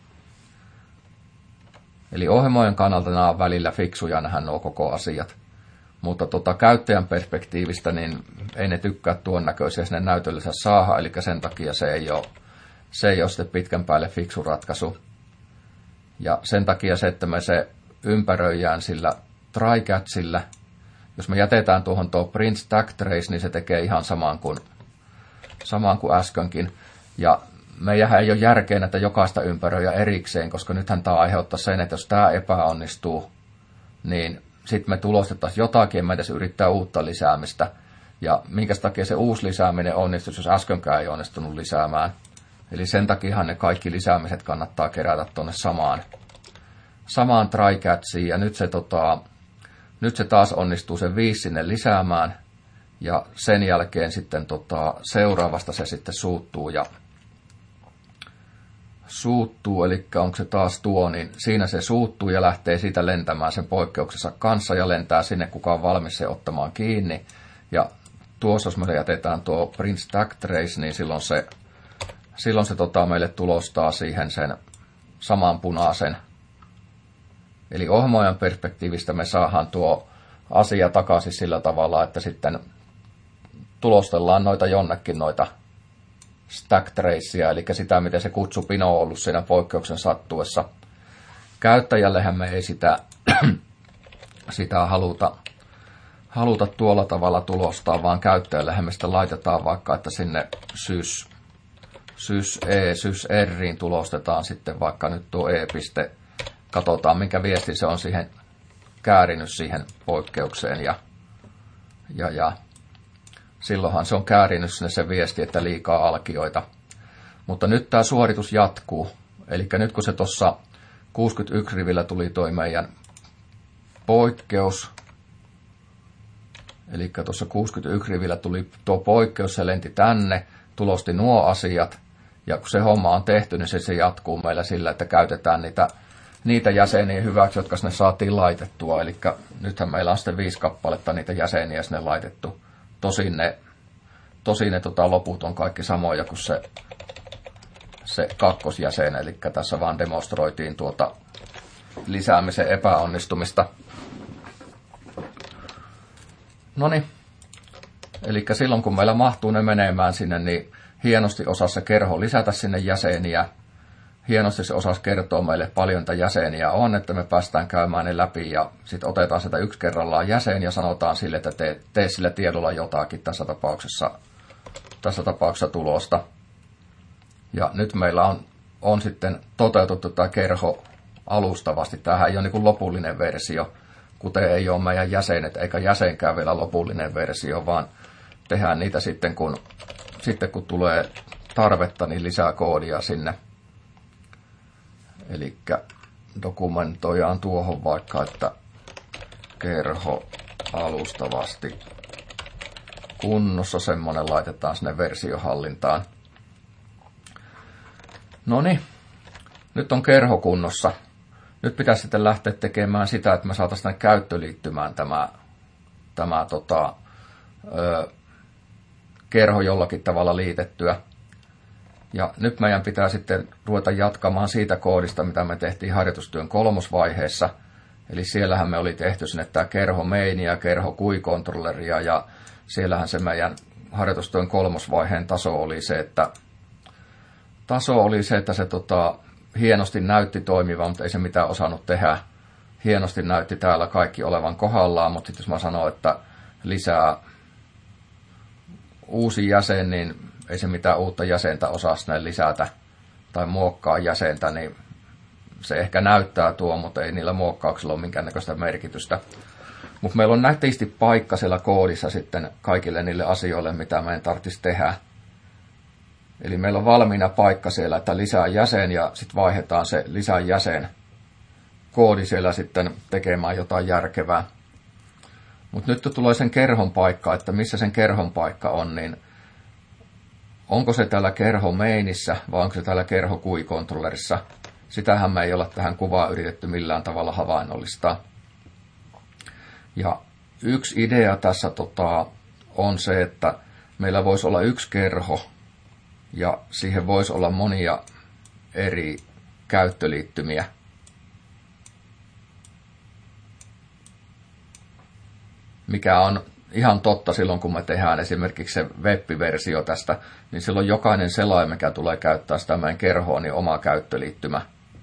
Eli ohjelmoijan kannalta nämä on välillä fiksuja nähdä nuo koko asiat. Mutta tota, käyttäjän perspektiivistä niin ei ne tykkää tuon näköisiä sinne näytöllensä saada, eli sen takia se ei ole, se ei ole sitten pitkän päälle fiksu ratkaisu. Ja sen takia se, että me se ympäröijään sillä try-catchillä, jos me jätetään tuohon tuo print stack trace, niin se tekee ihan samaan kuin, samaan kuin äskenkin. Ja meidän ei ole järkeä näitä jokaista ympäröijää erikseen, koska nythän tämä aiheuttaa sen, että jos tämä epäonnistuu, niin sitten me tulostettaisiin jotakin ja me edes yrittää uutta lisäämistä. Ja minkä takia se uusi lisääminen onnistuisi, jos äskenkään ei onnistunut lisäämään. Eli sen takiahan ne kaikki lisäämiset kannattaa kerätä tuonne samaan, samaan try-catchiin. Ja nyt se, tota, nyt se taas onnistuu sen viisi sinne lisäämään. Ja sen jälkeen sitten tota, seuraavasta se sitten suuttuu ja suuttuu, eli onko se taas tuo, niin siinä se suuttuu ja lähtee siitä lentämään sen poikkeuksensa kanssa ja lentää sinne, kuka on valmis se ottamaan kiinni. Ja tuossa, jos me jätetään tuo print stack trace, niin silloin se, silloin se tota, meille tulostaa siihen sen saman punaisen. Eli ohjelmoijan perspektiivistä me saadaan tuo asia takaisin sillä tavalla, että sitten tulostellaan noita jonnekin noita stack tracea, eli sitä, miten se kutsupino on ollut siinä poikkeuksen sattuessa. Käyttäjällehän me ei sitä, sitä haluta, haluta tuolla tavalla tulostaa, vaan käyttäjällehän me sitä laitetaan vaikka, että sinne sys, sys e, sys r:iin tulostetaan sitten vaikka nyt tuo e-piste. Katsotaan, minkä viesti se on siihen käärinyt siihen poikkeukseen ja, ja, ja silloinhan se on käärinyt sinne se viesti, että liikaa alkioita. Mutta nyt tämä suoritus jatkuu. Eli nyt kun se tuossa kuusikymmentäyksi rivillä tuli toi meidän poikkeus, eli tuossa kuusikymmentäyksi rivillä tuli tuo poikkeus, se lenti tänne, tulosti nuo asiat, ja kun se homma on tehty, niin se, se jatkuu meillä sillä, että käytetään niitä, niitä jäseniä hyväksi, jotka sinne saatiin laitettua. Eli nythän meillä on sitten viisi kappaletta niitä jäseniä sinne laitettu. Tosin ne, tosin ne tota, loput on kaikki samoja kuin se, se kakkosjäsen, eli tässä vaan demonstroitiin tuota lisäämisen epäonnistumista. Noniin, eli silloin kun meillä mahtuu ne menemään sinne, niin hienosti osasi se kerho lisätä sinne jäseniä. Hienosti se osasi kertoa meille paljon niitä jäseniä on, että me päästään käymään ne läpi ja sitten otetaan sitä yksi kerrallaan jäsen ja sanotaan sille, että tee, tee sillä tiedolla jotakin tässä tapauksessa, tässä tapauksessa tulosta. Ja nyt meillä on, on sitten toteutettu tämä kerho alustavasti. Tämähän ei ole niin kuin lopullinen versio, kuten ei ole meidän jäsenet eikä jäsenkään vielä lopullinen versio, vaan tehdään niitä sitten kun, sitten kun tulee tarvetta, niin lisää koodia sinne. Eli dokumentoidaan tuohon vaikka, että kerho alustavasti kunnossa, semmoinen laitetaan sinne versiohallintaan. Noniin, nyt on kerho kunnossa. Nyt pitäisi sitten lähteä tekemään sitä, että me saataisiin tänne käyttöliittymään tämä, tämä tota, ö, kerho jollakin tavalla liitettyä. Ja nyt meidän pitää sitten ruveta jatkamaan siitä koodista, mitä me tehtiin harjoitustyön kolmosvaiheessa. Eli siellähän me oli tehty sinne tämä kerho main ja kerho kui-kontrolleria, ja siellähän se meidän harjoitustyön kolmosvaiheen taso oli se, että taso oli se, että se tota, hienosti näytti toimivan, mutta ei se mitään osannut tehdä. Hienosti näytti täällä kaikki olevan kohdallaan, mutta sitten jos mä sanon, että lisää uusi jäsen, niin ei se mitään uutta jäsentä osaa sinne lisätä tai muokkaa jäsentä, niin se ehkä näyttää tuo, mutta ei niillä muokkauksilla ole minkäännäköistä merkitystä. Mutta meillä on nätisti paikka siellä koodissa sitten kaikille niille asioille, mitä meidän tarvitsisi tehdä. Eli meillä on valmiina paikka siellä, että lisää jäsen ja sitten vaihdetaan se lisää jäsen koodi siellä sitten tekemään jotain järkevää. Mutta nyt tulee sen kerhon paikka, että missä sen kerhon paikka on, niin onko se täällä kerho mainissä vai onko se täällä kerho G U I-kontrollerissa? Sitähän me ei olla tähän kuvaan yritetty millään tavalla havainnollistaa. Ja yksi idea tässä tota, on se, että meillä voisi olla yksi kerho ja siihen voisi olla monia eri käyttöliittymiä. Mikä on ihan totta silloin, kun me tehdään esimerkiksi se web-versio tästä, niin silloin jokainen selain, mikä tulee käyttää sitä meidän kerhoa, niin oma käyttöliittymä.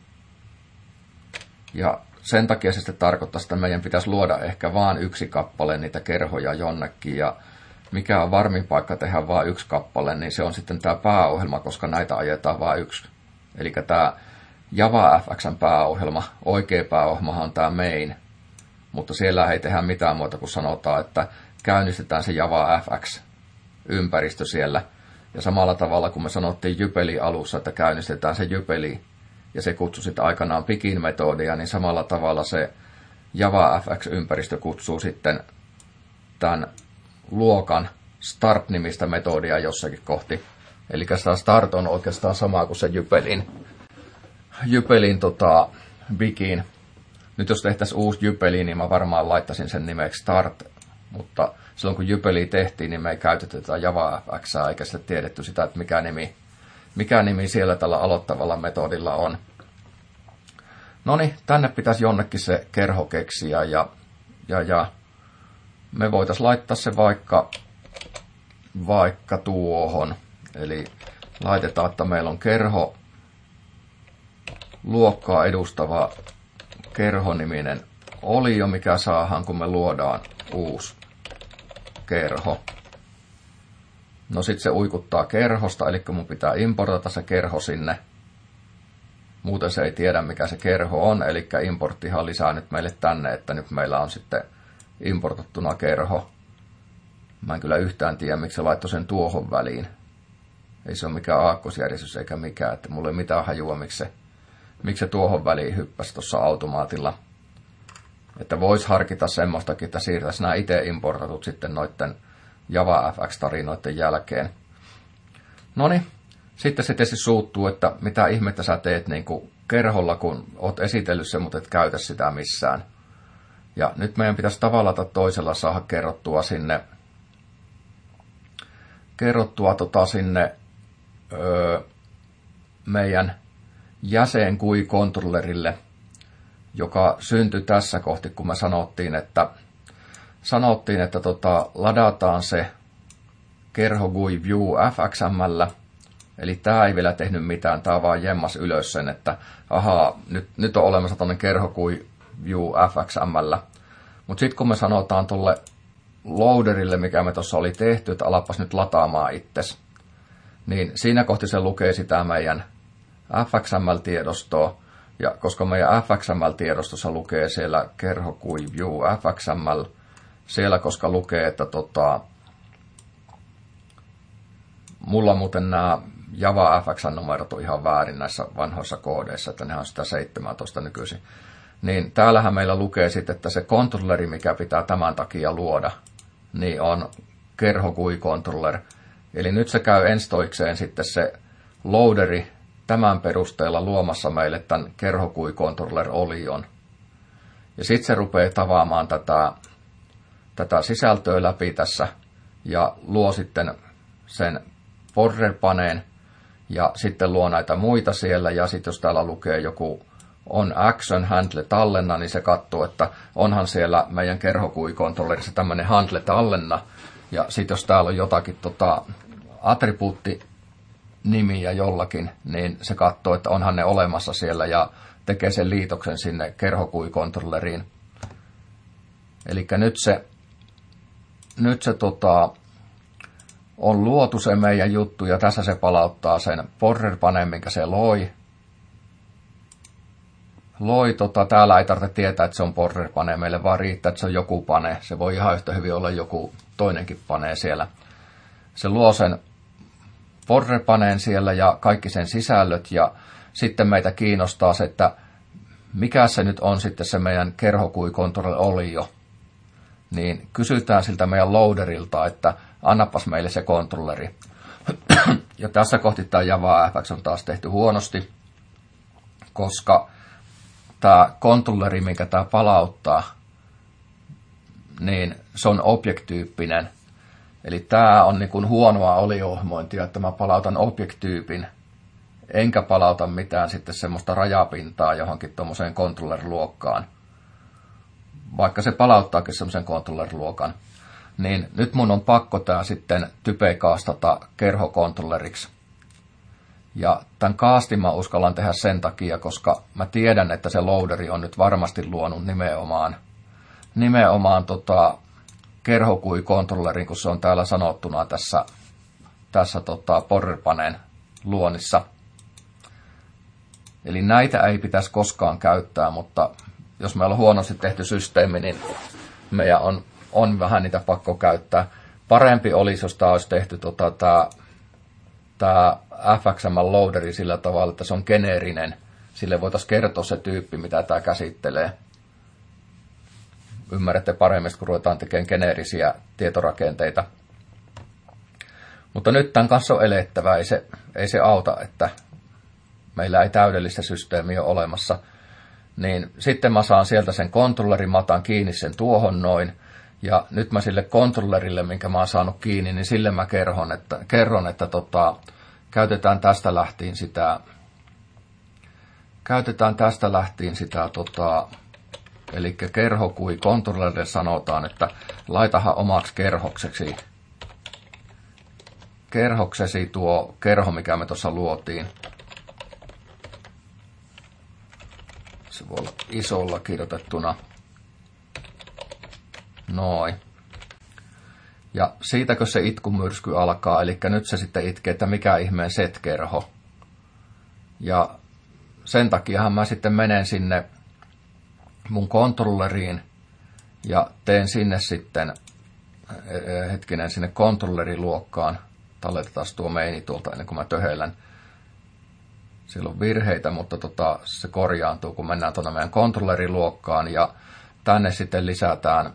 Ja sen takia se sitten tarkoittaa, että meidän pitäisi luoda ehkä vain yksi kappale niitä kerhoja jonnekin, ja mikä on varmin paikka tehdä vain yksi kappale, niin se on sitten tämä pääohjelma, koska näitä ajetaan vain yksi. Eli tämä JavaFXn pääohjelma, oikea pääohjelma on tämä main, mutta siellä ei tehdä mitään muuta kuin sanotaan, että käynnistetään se JavaFX-ympäristö siellä. Ja samalla tavalla kuin me sanottiin Jypeli alussa, että käynnistetään se Jypeli, ja se kutsui sitten aikanaan Begin-metodia, niin samalla tavalla se JavaFX-ympäristö kutsuu sitten tämän luokan Start-nimistä metodia jossakin kohti. Eli tämä Start on oikeastaan sama kuin se Jypelin, Jypelin tota, Begin. Nyt jos tehtäisiin uusi Jypeli, niin mä varmaan laittaisin sen nimeksi Start, mutta silloin kun Jypeli tehtiin, niin me ei käytetty tätä JavaFXää, eikä sitten tiedetty sitä, että mikä nimi, mikä nimi siellä tällä aloittavalla metodilla on. No niin, tänne pitäisi jonnekin se kerho keksiä, ja, ja, ja me voitaisiin laittaa se vaikka, vaikka tuohon. Eli laitetaan, että meillä on kerho, luokkaa edustava kerhoniminen olio, mikä saadaan, kun me luodaan uusi kerho. No sitten se uikuttaa kerhosta, eli mun pitää importata se kerho sinne. Muuten se ei tiedä, mikä se kerho on, eli importtihan lisää nyt meille tänne, että nyt meillä on sitten importattuna kerho. Mä en kyllä yhtään tiedä, miksi se laittoi sen tuohon väliin. Ei se ole mikään aakkosjärjestys eikä mikään, että mulla ei mitään hajua, miksi se, miksi se tuohon väliin hyppäsi tuossa automaatilla. Että voisi harkita semmoistakin, että siirtäisi nämä itse importatut sitten noiden JavaFX-tarinoiden jälkeen. Noniin, sitten se tietysti suuttuu, että mitä ihmettä sä teet niin kuin kerholla, kun oot esitellyt sen, mutta et käytä sitä missään. Ja nyt meidän pitäisi tavalla tai toisella saada kerrottua sinne, kerrottua tota sinne öö, meidän jäsen G U I-kontrollerille, joka syntyi tässä kohti, kun me sanottiin, että, sanottiin, että tota, ladataan se kerho G U I View F X M L. Eli tämä ei vielä tehnyt mitään, tämä vaan jemmas ylös sen, että ahaa, nyt, nyt on olemassa tämmöinen kerho G U I View F X M L. Mutta sitten kun me sanotaan tuolle loaderille, mikä me tuossa oli tehty, että alapas nyt lataamaan itses, niin siinä kohti se lukee sitä meidän F X M L-tiedostoa, ja koska meidän F X M L-tiedostossa lukee siellä kerho G U I View F X M L, siellä koska lukee, että tota, mulla muuten nämä JavaFX-numerot on ihan väärin näissä vanhoissa koodeissa, että ne on sitä seitsemäntoista nykyisin. Niin täällähän meillä lukee sitten, että se kontrolleri, mikä pitää tämän takia luoda, niin on kerho G U I-controller. Eli nyt se käy enstoikseen sitten se loaderi tämän perusteella luomassa meille tämän kerho G U I-controller-olion. Ja sitten se rupeaa tavaamaan tätä, tätä sisältöä läpi tässä ja luo sitten sen border-paneen ja sitten luo näitä muita siellä. Ja sitten jos täällä lukee joku on action handle tallenna, niin se katsoo, että onhan siellä meidän kerho G U I-kontrollerissa tämmöinen handle tallenna. Ja sitten jos täällä on jotakin tota, attribuuttinimiä jollakin, niin se katsoo, että onhan ne olemassa siellä ja tekee sen liitoksen sinne kerho G U I-kontrolleriin. Eli nyt se, nyt se tota, on luotu se meidän juttu ja tässä se palauttaa sen border-paneen, minkä se loi. loi tota, täällä ei tarvitse tietää, että se on Porrer-pane, meille vaan riittää, että se on joku pane. Se voi ihan yhtä hyvin olla joku toinenkin pane siellä. Se luo sen Porrer-paneen siellä ja kaikki sen sisällöt, ja sitten meitä kiinnostaa se, että mikä se nyt on sitten se meidän kerhokuikontrolli-olio. Niin kysytään siltä meidän loaderilta, että annapas meille se kontrolleri. Ja tässä kohti tämä Java F X on taas tehty huonosti, koska tämä kontrolleri, minkä tämä palauttaa, niin se on object-tyyppinen. Eli tämä on niin kuin huonoa olio-ohjelmointia, että mä palautan object-tyypin, enkä palauta mitään sitten semmoista rajapintaa johonkin tuommoiseen controller-luokkaan. Vaikka se palauttaakin semmoisen controller-luokan. Niin nyt mun on pakko tää sitten typekaastata kerhokontrolleriksi. Ja tämän kaastin mä uskallan tehdä sen takia, koska mä tiedän, että se loaderi on nyt varmasti luonut nimenomaan, nimenomaan tota kerhokui-kontrollerin, kun se on täällä sanottuna tässä, tässä tota Porrer-paneen luonnissa. Eli näitä ei pitäisi koskaan käyttää, mutta jos meillä on huonosti tehty systeemi, niin meidän on, on vähän niitä pakko käyttää. Parempi olisi, jos tämä olisi tehty tota, tämä, tämä F X M L-loaderi sillä tavalla, että se on geneerinen. Sille voitaisiin kertoa se tyyppi, mitä tämä käsittelee. Ymmärrätte paremmin, kun ruvetaan tekemään geneerisiä tietorakenteita. Mutta nyt tämän kanssa on elettävä, ei se, ei se auta, että meillä ei täydellistä systeemiä ole olemassa. Niin sitten mä saan sieltä sen kontrollerin, mä otan kiinni sen tuohon noin. Ja nyt mä sille kontrollerille, minkä mä oon saanut kiinni, niin sille mä kerron, että, kerron, että tota, käytetään tästä lähtien sitä, käytetään tästä lähtien sitä, tota, eli kerhokui kontrollerille sanotaan, että laitahan omaksi kerhokseksi, kerhoksesi tuo kerho, mikä me tuossa luotiin. Se voi olla isolla kirjoitettuna. Noin. Ja siitäkö se itkumyrsky alkaa, eli nyt se sitten itkee, että mikä ihmeen set-kerho. Ja sen takiahan mä sitten menen sinne mun kontrolleriin ja teen sinne sitten, hetkinen, sinne kontrolleriluokkaan. Talletetaan tuo meini tuolta ennen kuin mä töheilän. Siellä on virheitä, mutta tota, se korjaantuu, kun mennään tuonne meidän kontrolleriluokkaan ja tänne sitten lisätään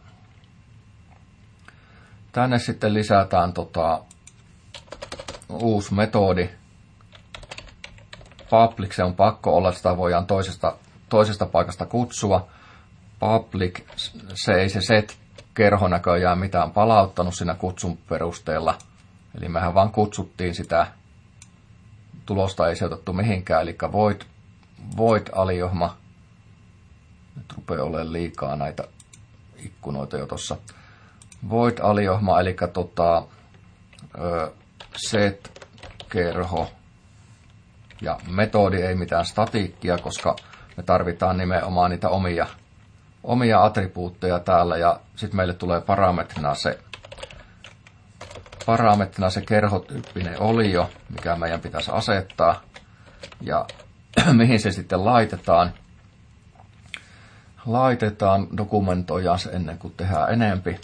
Tänne sitten lisätään tota, uusi metodi. Public, se on pakko olla, sitä voidaan toisesta, toisesta paikasta kutsua. Public, se ei se set-kerho näköjään mitään palauttanut siinä kutsun perusteella. Eli mehän vaan kutsuttiin sitä, tulosta ei se otettu mihinkään, eli void, void aliohma. Nyt rupeaa olemaan liikaa näitä ikkunoita jo tuossa. Void aliohma, eli tota, set kerho ja metodi ei mitään statiikkia, koska me tarvitaan nimenomaan niitä omia, omia attribuutteja täällä ja sitten meille tulee parametrina se, parametrina se kerhotyyppinen olio, mikä meidän pitäisi asettaa ja mihin se sitten laitetaan. Laitetaan, dokumentoidaan se ennen kuin tehdään enempi.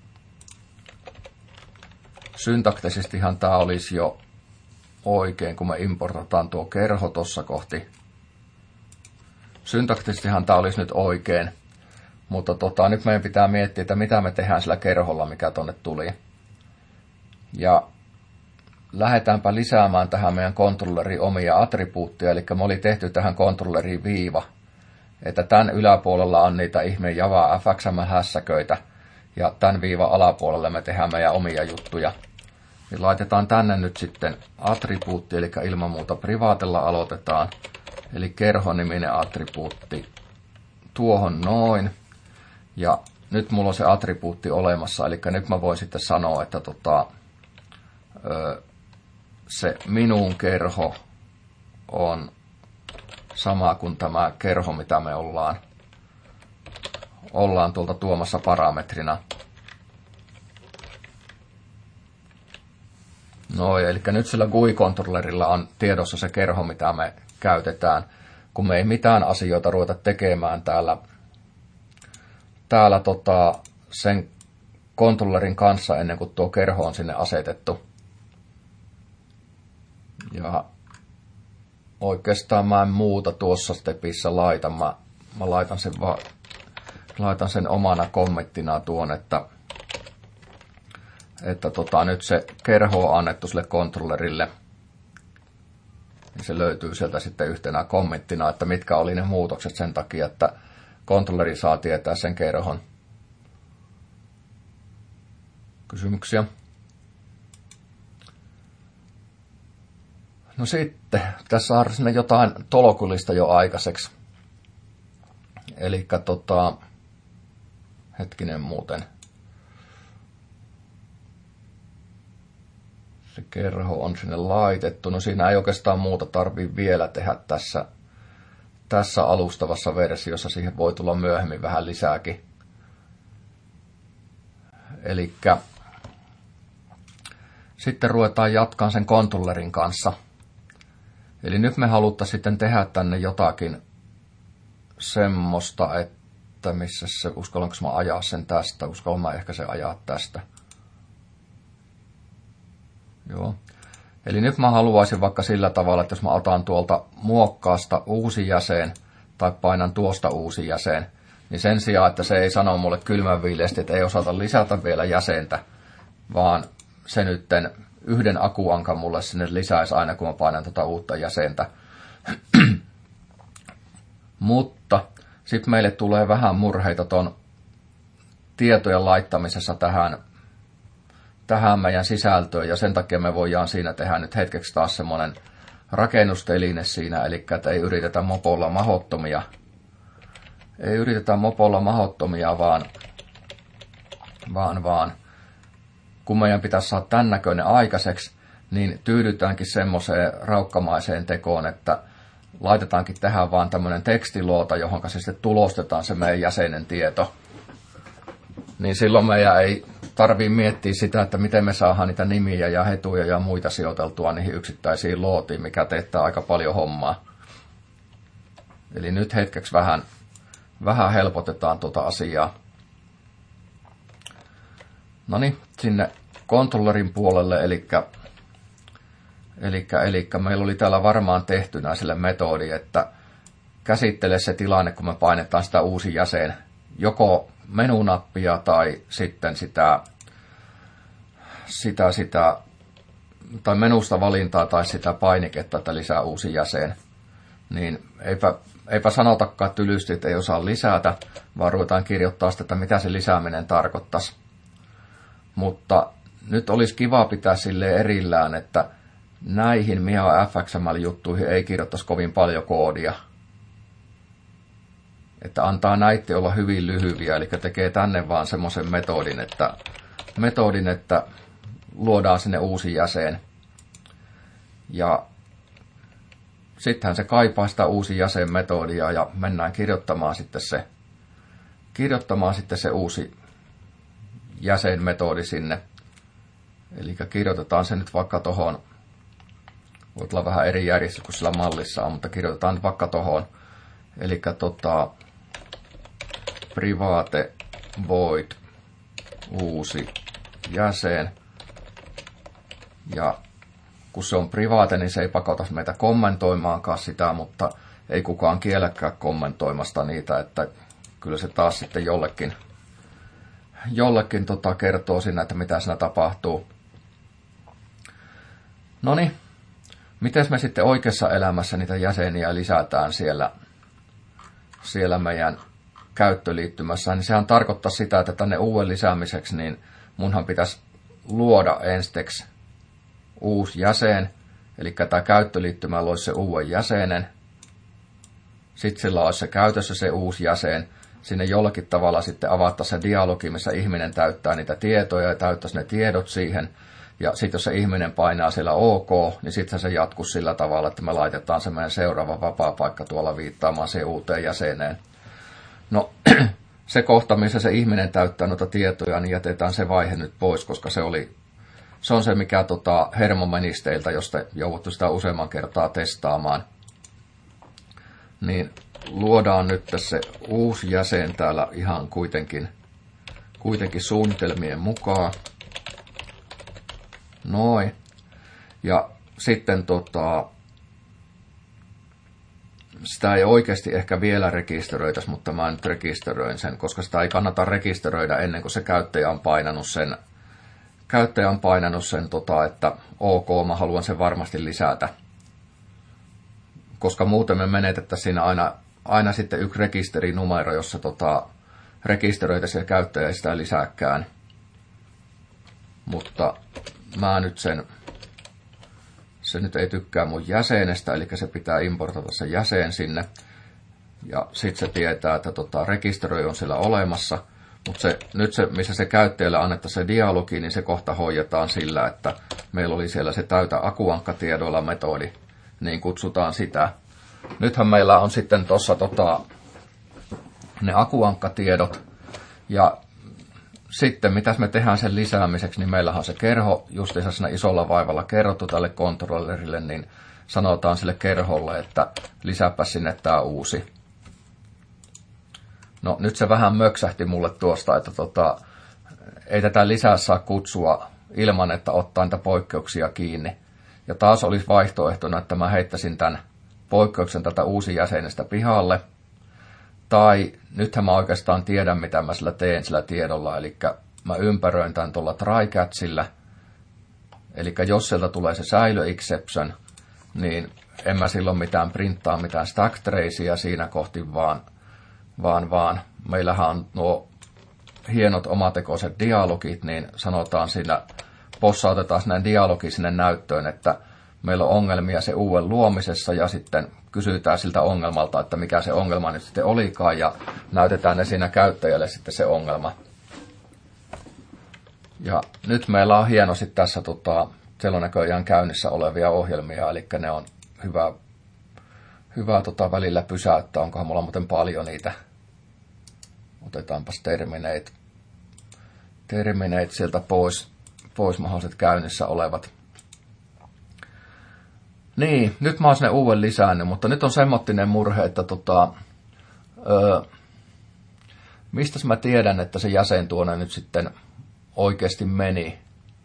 Syntaktisestihan tämä olisi jo oikein, kun me importataan tuo kerho tuossa kohti. Syntaktisestihan tämä olisi nyt oikein, mutta tota, nyt meidän pitää miettiä, että mitä me tehdään sillä kerholla, mikä tonne tuli. Ja lähdetäänpä lisäämään tähän meidän kontrolleriin omia attribuutteja, eli me oli tehty tähän kontrolleriin viiva, että tämän yläpuolella on niitä ihmeen Java F X M L-hässäköitä, ja tämän viivan alapuolelle me tehdään meidän omia juttuja. Niin laitetaan tänne nyt sitten attribuutti, eli ilman muuta privaatella aloitetaan. Eli kerhoniminen attribuutti tuohon noin. Ja nyt mulla on se attribuutti olemassa, eli nyt mä voin sitten sanoa, että tota, se minun kerho on sama kuin tämä kerho, mitä me ollaan, ollaan tuolta tuomassa parametrina. No, eli nyt sillä G U I-kontrollerilla on tiedossa se kerho, mitä me käytetään. kun me ei mitään asioita ruveta tekemään täällä, täällä tota, sen kontrollerin kanssa ennen kuin tuo kerho on sinne asetettu. Ja oikeastaan mä en muuta tuossa stepissä laita. Mä, mä laitan, sen va, laitan sen omana kommenttina tuon, että, että tota, nyt se kerho on annettu sille kontrollerille. Niin se löytyy sieltä sitten yhtenä kommenttina, että mitkä oli ne muutokset sen takia, että kontrolleri saa tietää sen kerhon. Kysymyksiä? No sitten, tässä saada sinne jotain tolkullista jo aikaiseksi. Elikkä tota, hetkinen muuten. Se kerho on sinne laitettu. No siinä ei oikeastaan muuta tarvitse vielä tehdä tässä, tässä alustavassa versiossa. Siihen voi tulla myöhemmin vähän lisääkin. Elikkä sitten ruvetaan jatkaan sen kontrollerin kanssa. Eli nyt me haluttaisiin sitten tehdä tänne jotakin semmoista, että missä se, uskallanko mä ajaa sen tästä, uskallan mä ehkä se ajaa tästä. Joo. Eli nyt mä haluaisin vaikka sillä tavalla, että jos mä otan tuolta muokkaasta uusi jäsen, tai painan tuosta uusi jäsen, niin sen sijaan, että se ei sano mulle kylmänviileästi, että ei osata lisätä vielä jäsentä, vaan se nytten yhden akuankan mulle sinne lisäisi aina, kun mä painan tuota uutta jäsentä. Mutta sitten meille tulee vähän murheita ton tietojen laittamisessa tähän, tähän meidän sisältöön, ja sen takia me voidaan siinä tehdä nyt hetkeksi taas semmoinen rakennusteline siinä, eli että ei yritetä mopolla mahottomia. Ei yritetä mopolla mahottomia, vaan, vaan, vaan kun meidän pitäisi saada tämän näköinen aikaiseksi, niin tyydytäänkin semmoiseen raukkamaiseen tekoon, että laitetaankin tähän vaan tämmöinen tekstiluota, johon se sitten tulostetaan se meidän jäsenen tieto. Niin silloin meidän ei tarvitse miettiä sitä, että miten me saadaan niitä nimiä ja hetuja ja muita sijoiteltua niihin yksittäisiin luotiin, mikä teettää aika paljon hommaa. Eli nyt hetkeksi vähän, vähän helpotetaan tuota asiaa. No niin, sinne kontrollerin puolelle, eli, eli, eli meillä oli täällä varmaan tehtynä sille metodi, että käsittele se tilanne, kun me painetaan sitä uusi jäsen, joko menunappia tai sitten sitä, sitä, sitä tai menusta valintaa tai sitä painiketta, että lisää uusi jäsen. Niin eipä, eipä sanotakaan tylysti, että ei osaa lisätä, vaan ruvetaan kirjoittaa sitä, että mitä se lisääminen tarkoittaisi. Mutta nyt olisi kiva pitää silleen erillään, että näihin Mia F X M L-juttuihin ei kirjoittaisi kovin paljon koodia. Että antaa näitä olla hyvin lyhyviä, eli tekee tänne vaan semmoisen metodin, että, metodin, että luodaan sinne uusi jäsen. Ja sittenhän se kaipaa sitä uusi jäsenmetodia ja mennään kirjoittamaan sitten se, kirjoittamaan sitten se uusi jäsenmetodi sinne. Eli kirjoitetaan se nyt vaikka tohon, voi olla vähän eri järjestys kuin sillä mallissa on, mutta kirjoitetaan nyt vaikka tohon. Eli tota, private void uusi jäsen. Ja kun se on private, niin se ei pakota meitä kommentoimaankaan sitä, mutta ei kukaan kielläkään kommentoimasta niitä, että kyllä se taas sitten jollekin, jollekin tota kertoo siinä, että mitä siinä tapahtuu. Noniin, miten me sitten oikeassa elämässä niitä jäseniä lisätään siellä, siellä meidän käyttöliittymässä, niin sehän tarkoittaa sitä, että tänne uuden lisäämiseksi, niin munhan pitäisi luoda ensiksi uusi jäsen, eli tämä käyttöliittymä loisi se uuden jäsenen, sitten sillä olisi se käytössä se uusi jäsen, sinne jollakin tavalla sitten avata se dialogi, missä ihminen täyttää niitä tietoja ja täyttäisi ne tiedot siihen, ja sitten jos se ihminen painaa siellä OK, niin sitten se jatkuu sillä tavalla, että me laitetaan se meidän seuraava vapaa-paikka tuolla viittaamaan siihen uuteen jäseneen. No, se kohta, missä se ihminen täyttää noita tietoja, niin jätetään se vaihe nyt pois, koska se oli Se on se, mikä tota, Hermo menisi teiltä, jos te jouduttu sitä useamman kertaa testaamaan. niin luodaan nyt tässä uusi jäsen täällä ihan kuitenkin, kuitenkin suunnitelmien mukaan. Noin. Ja sitten tota, sitä ei oikeasti ehkä vielä rekisteröitäisi, mutta mä nyt rekisteröin sen, koska sitä ei kannata rekisteröidä ennen kuin se käyttäjä on painanut sen, käyttäjä on painanut sen tota, että ok, mä haluan sen varmasti lisätä. Koska muuten me menetettäisiin siinä aina, aina sitten yksi rekisterinumero, jossa tota, rekisteröitäisiin ja käyttäjä ei sitä lisääkään. Mutta mä nyt sen, se nyt ei tykkää mun jäsenestä, eli se pitää importata se jäsen sinne. Ja sitten se tietää, että tota, rekisteröi on siellä olemassa. Mutta se, nyt se, missä se käyttäjälle annettaisiin se dialogi, niin se kohta hoidetaan sillä, että meillä oli siellä se täytä akuankkatiedoilla metodi, niin kutsutaan sitä. Nythän meillä on sitten tuossa tota, ne akuankkatiedot, ja sitten mitäs me tehdään sen lisäämiseksi, niin meillähän on se kerho justiinsa siinä isolla vaivalla kerrottu tälle kontrollerille, niin sanotaan sille kerholle, että lisääpä sinne tämä uusi. No nyt se vähän möksähti mulle tuosta, että tota, ei tätä lisää saa kutsua ilman, että ottaa niitä poikkeuksia kiinni. Ja taas olisi vaihtoehtona, että mä heittäisin tämän poikkeuksen tätä uusi jäsenestä pihalle. Tai nythän mä oikeastaan tiedän, mitä mä sillä teen sillä tiedolla. Eli mä ympäröin tämän tuolla try-catchillä. Eli jos sieltä tulee se säilö exception, niin en mä silloin mitään printtaa, mitään stack tracea siinä kohti, vaan, vaan, vaan meillähän on nuo hienot omatekoiset dialogit, niin sanotaan siinä, possautetaan sinne dialogi sinne näyttöön, että meillä on ongelmia se uuden luomisessa ja sitten kysytään siltä ongelmalta, että mikä se ongelma nyt sitten olikaan ja näytetään ne siinä käyttäjälle sitten se ongelma. Ja nyt meillä on hienosti tässä tota, siellä näköjään käynnissä olevia ohjelmia, eli ne on hyvä, hyvä tota, välillä pysäyttää. Onkohan mulla muuten paljon niitä? Otetaanpas Terminate, Terminate sieltä pois, pois mahdolliset käynnissä olevat. Niin, nyt mä oon sinne uuden lisännyt, mutta nyt on semmottinen murhe, että tota, öö, mistäs mä tiedän, että se jäsen tuonne nyt sitten oikeasti meni.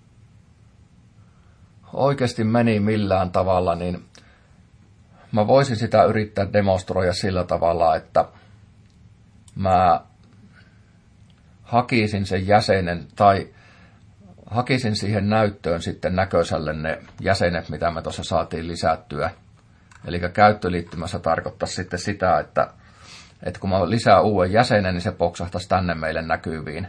Oikeasti meni millään tavalla, niin mä voisin sitä yrittää demonstroida sillä tavalla, että mä hakisin sen jäsenen tai hakisin siihen näyttöön sitten näköiselle ne jäsenet, mitä me tuossa saatiin lisättyä. Eli käyttöliittymässä tarkoittaisi sitten sitä, että, että kun mä lisään uuden jäsenen, niin se poksahtaisi tänne meille näkyviin.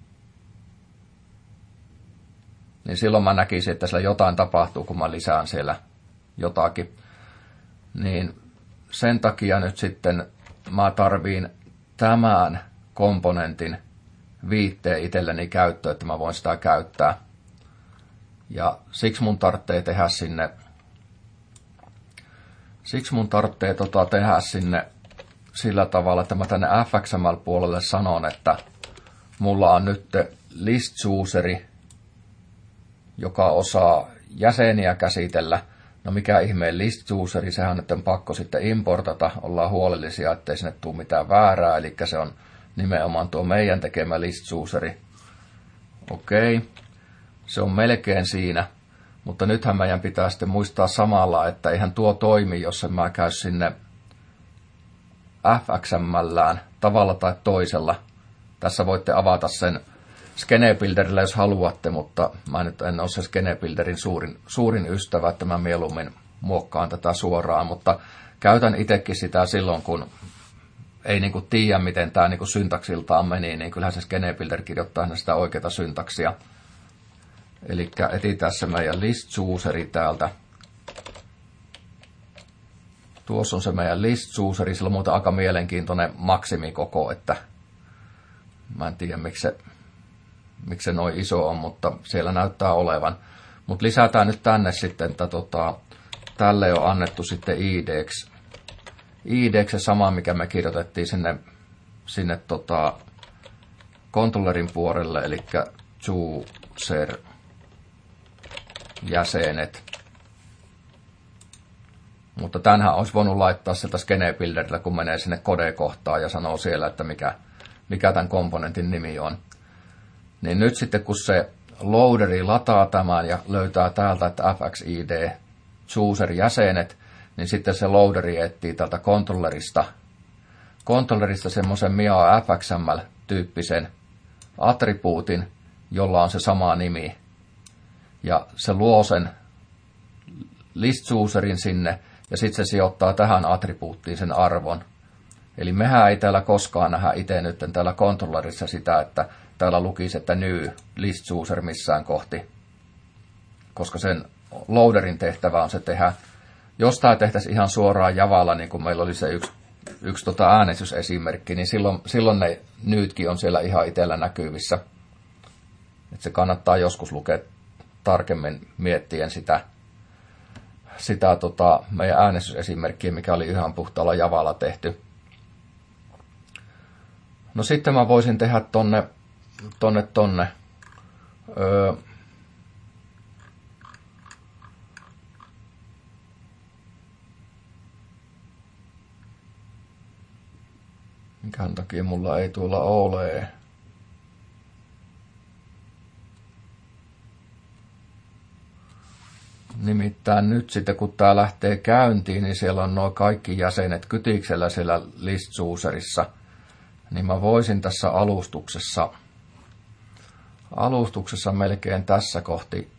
Niin silloin mä näkisin, että siellä jotain tapahtuu, kun mä lisään siellä jotakin. Niin sen takia nyt sitten mä tarviin tämän komponentin viitteen itselleni käyttöön, että mä voin sitä käyttää. Ja siksi mun tarvitsee tehdä sinne, siksi mun tarvitsee tota tehdä sinne sillä tavalla, että mä tänne F X M L-puolelle sanon, että mulla on nyt list chooseri, joka osaa jäseniä käsitellä. No mikä ihmeen list chooseri, sehän nyt on pakko sitten importata. Ollaan huolellisia, ettei sinne tule mitään väärää, eli se on nimenomaan tuo meidän tekemä list chooseri. Okei, se on melkein siinä, mutta nythän meidän pitää sitten muistaa samalla, että eihän tuo toimi, jos en mä käy sinne F X M L:ään tavalla tai toisella. Tässä voitte avata sen Skenebuilderillä, jos haluatte, mutta mä nyt en ole se Skenebuilderin suurin, suurin ystävä, että mä mieluummin muokkaan tätä suoraan, mutta käytän itsekin sitä silloin, kun ei niinku tiedä, miten tämä niinku syntaksiltaan meni, niin kyllähän se Skenebuilder kirjoittaa sitä oikeaa syntaksia. Eli etsitään se meidän list chooseri täältä. Tuossa on se meidän list chooseri, sillä on muuten aika mielenkiintoinen maksimikoko, että mä en tiedä, miksi se miksi se noin iso on, mutta siellä näyttää olevan. Mutta lisätään nyt tänne sitten, että tota, tälle on annettu sitten I D:ksi. I D:ksi se sama, mikä me kirjoitettiin sinne, sinne tota, controllerin puolelle, eli chooser jäsenet. Mutta tämänhän olisi voinut laittaa sieltä Skene Builderillä, kun menee sinne kode-kohtaan ja sanoo siellä, että mikä, mikä tämän komponentin nimi on. Niin nyt sitten kun se loaderi lataa tämän ja löytää täältä, että F X I D chooser-jäsenet, niin sitten se loaderi etsii tältä controllerista, controllerista semmoisen Mia F X M L-tyyppisen attribuutin, jolla on se sama nimi. Ja se luo sen list chooserin sinne, ja sitten se sijoittaa tähän attribuuttiin sen arvon. Eli mehän ei täällä koskaan nähdä itse nyt täällä controllerissa sitä, että täällä lukisi, että new list chooser missään kohti. Koska sen loaderin tehtävä on se tehdä. Jos tämä tehtäisiin ihan suoraan Javalla, niin kuin meillä oli se yksi, yksi tota äänestysesimerkki, niin silloin, silloin ne newtkin on siellä ihan itsellä näkyvissä. Et se kannattaa joskus lukea tarkemmin miettien sitä, sitä tota, meidän äänestysesimerkkiä, mikä oli ihan puhtaalla Javalla tehty. No sitten mä voisin tehdä tonne, tonne, tonne. Öö, Minkään takia mulla ei tuolla ole. Nimittäin nyt sitten kun tää lähtee käyntiin, niin siellä on nuo kaikki jäsenet kytiksellä siellä list chooserissa. Niin mä voisin tässä alustuksessa, alustuksessa melkein tässä kohti,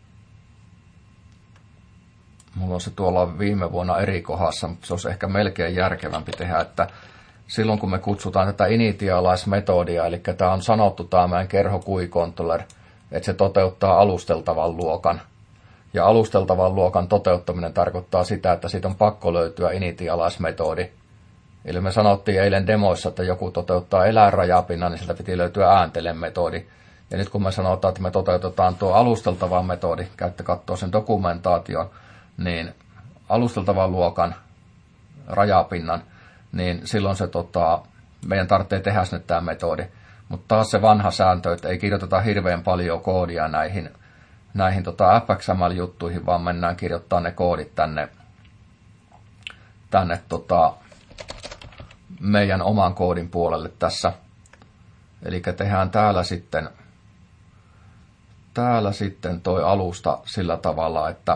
mulla on se tuolla viime vuonna eri kohdassa, mutta se olisi ehkä melkein järkevämpi tehdä, että silloin kun me kutsutaan tätä initialize-metodia, eli tämä on sanottu tämä meidän kerho G U I-controller, että se toteuttaa alusteltavan luokan. Ja alusteltavan luokan toteuttaminen tarkoittaa sitä, että siitä on pakko löytyä initialize-metodi. Eli me sanottiin eilen demoissa, että joku toteuttaa eläinrajapinnan, niin sieltä piti löytyä ääntele-metodi. Ja nyt kun me sanotaan, että me toteutetaan tuo alusteltava metodi, käytte katsoa sen dokumentaation, niin alusteltavan luokan rajapinnan, niin silloin se, tota, meidän tarvitsee tehdä nyt tämä metodi. Mutta taas se vanha sääntö, että ei kirjoiteta hirveän paljon koodia näihin, näihin tota F X M L-juttuihin, vaan mennään kirjoittaa ne koodit tänne, tänne tota, meidän oman koodin puolelle tässä. Eli tehdään täällä sitten, täällä sitten toi alusta sillä tavalla, että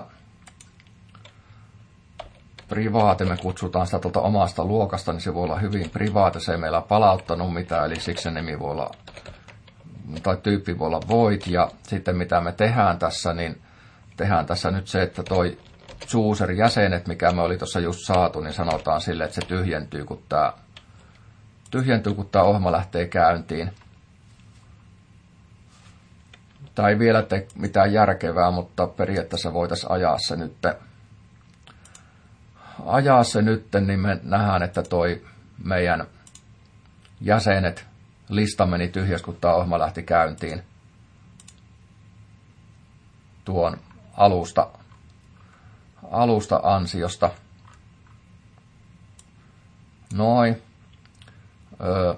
privaate, me kutsutaan sitä tuolta omasta luokasta, niin se voi olla hyvin privaate, se ei meillä palauttanut mitään, eli siksi se nimi voi olla, tai tyyppi voi olla void, ja sitten mitä me tehdään tässä, niin tehdään tässä nyt se, että toi chooser-jäsenet, mikä me oli tuossa just saatu, niin sanotaan sille, että se tyhjentyy, kun tämä tyhjentyy, kun tämä ohjelma lähtee käyntiin. Tämä ei vielä tee mitään järkevää, mutta periaatteessa voitaisiin ajaa se nyt. Ajaa se nyt, niin me nähdään, että toi meidän jäsenet, lista meni tyhjäksi, kun tämä ohjelma lähti käyntiin tuon alusta, alusta ansiosta. Noin. Öö.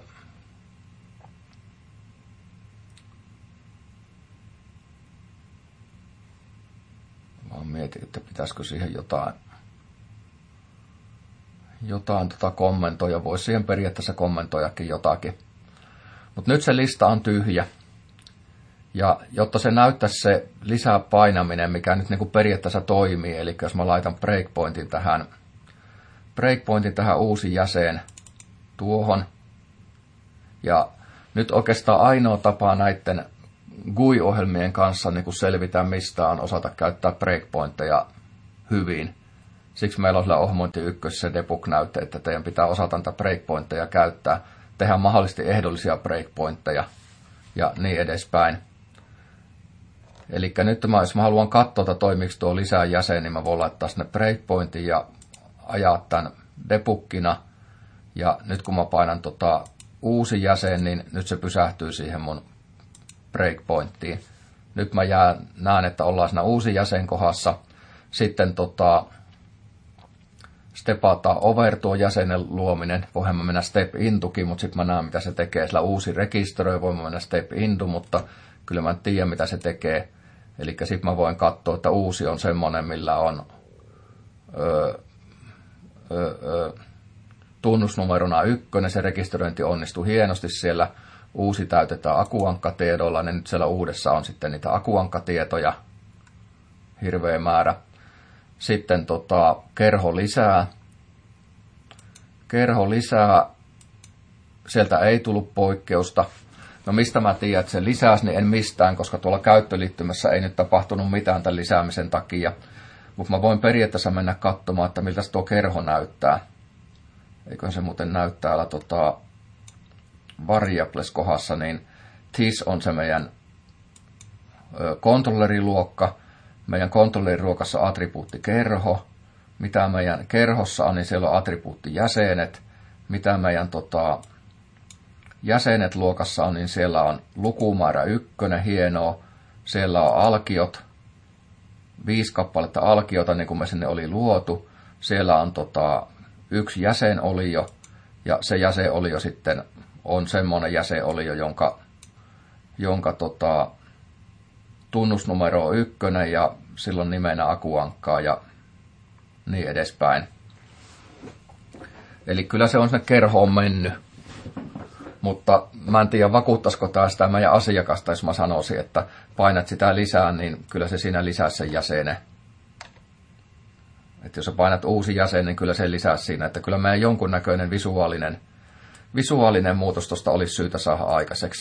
Mä mietin, että pitäisikö siihen jotain jotain tota kommentoja. Voisi siihen periaatteessa kommentoijakin jotakin. Mutta nyt se lista on tyhjä. Ja jotta se näyttäisi se lisää painaminen, mikä nyt niinku periaatteessa toimii, eli jos mä laitan breakpointin tähän, breakpointin tähän uusi jäsen tuohon. Ja nyt oikeastaan ainoa tapa näiden G U I-ohjelmien kanssa niin kun selvitä, mistä on osata käyttää breakpointteja hyvin. Siksi meillä on siellä ohjelmointi ykkössä se debug-näytte, että teidän pitää osata näitä breakpointteja käyttää, tehdä mahdollisesti ehdollisia breakpointteja ja niin edespäin. Eli nyt mä, jos mä haluan katsoa, että toimiiko tuo lisää jäsen, niin mä voin laittaa sinne breakpointin ja ajaa tämän debuggina. Ja nyt kun mä painan tota uusi jäsen, niin nyt se pysähtyy siihen mun breakpointtiin. Nyt mä jään, näen, että ollaan siinä uusi jäsen kohdassa. Sitten tota, stepataan over tuo jäsenen luominen. Voin mä mennä step intokin, mutta sitten mä näen, mitä se tekee. Sillä uusi rekisteröi, voin mä mennä step into, mutta kyllä mä en tiedä, mitä se tekee. Eli sitten mä voin katsoa, että uusi on semmoinen, millä on, öö, ö, ö, tunnusnumerona ykkönen, se rekisteröinti onnistui hienosti siellä. Uusi täytetään akuankkatiedoilla, niin nyt siellä uudessa on sitten niitä akuankkatietoja, hirveä määrä. Sitten tota, kerho lisää. Kerho lisää, sieltä ei tullut poikkeusta. No mistä mä tiedän, että se lisäsi, niin en mistään, koska tuolla käyttöliittymässä ei nyt tapahtunut mitään tämän lisäämisen takia. Mutta mä voin periaatteessa mennä katsomaan, että miltä tuo kerho näyttää. Eikö se muuten näy täällä tota, variables-kohdassa, niin this on se meidän ö, kontrolleriluokka. Meidän kontrolleriluokassa on attribuutti kerho. Mitä meidän kerhossa on, niin siellä on attribuutti jäsenet. Mitä meidän tota, jäsenet luokassa on, niin siellä on lukumäärä ykkönen, hienoa. Siellä on alkiot, viisi kappaletta alkiota, niin kuin me sinne oli luotu. Siellä on tota, yksi jäsenolio, ja se jäsenolio sitten on semmoinen jäsenolio, jonka, jonka tota, tunnusnumero on ykkönen, ja silloin nimenä akuankkaa, ja niin edespäin. Eli kyllä se on sinne kerhoon mennyt. Mutta mä en tiedä, vakuuttaisiko tämä sitä meidän asiakasta, jos mä sanoisin, että painat sitä lisää, niin kyllä se siinä lisää sen jäsenen. Että jos sä painat uusi jäsen, niin kyllä se lisää siinä. Että kyllä meidän jonkunnäköinen visuaalinen, visuaalinen muutos tuosta olisi syytä saada aikaiseksi.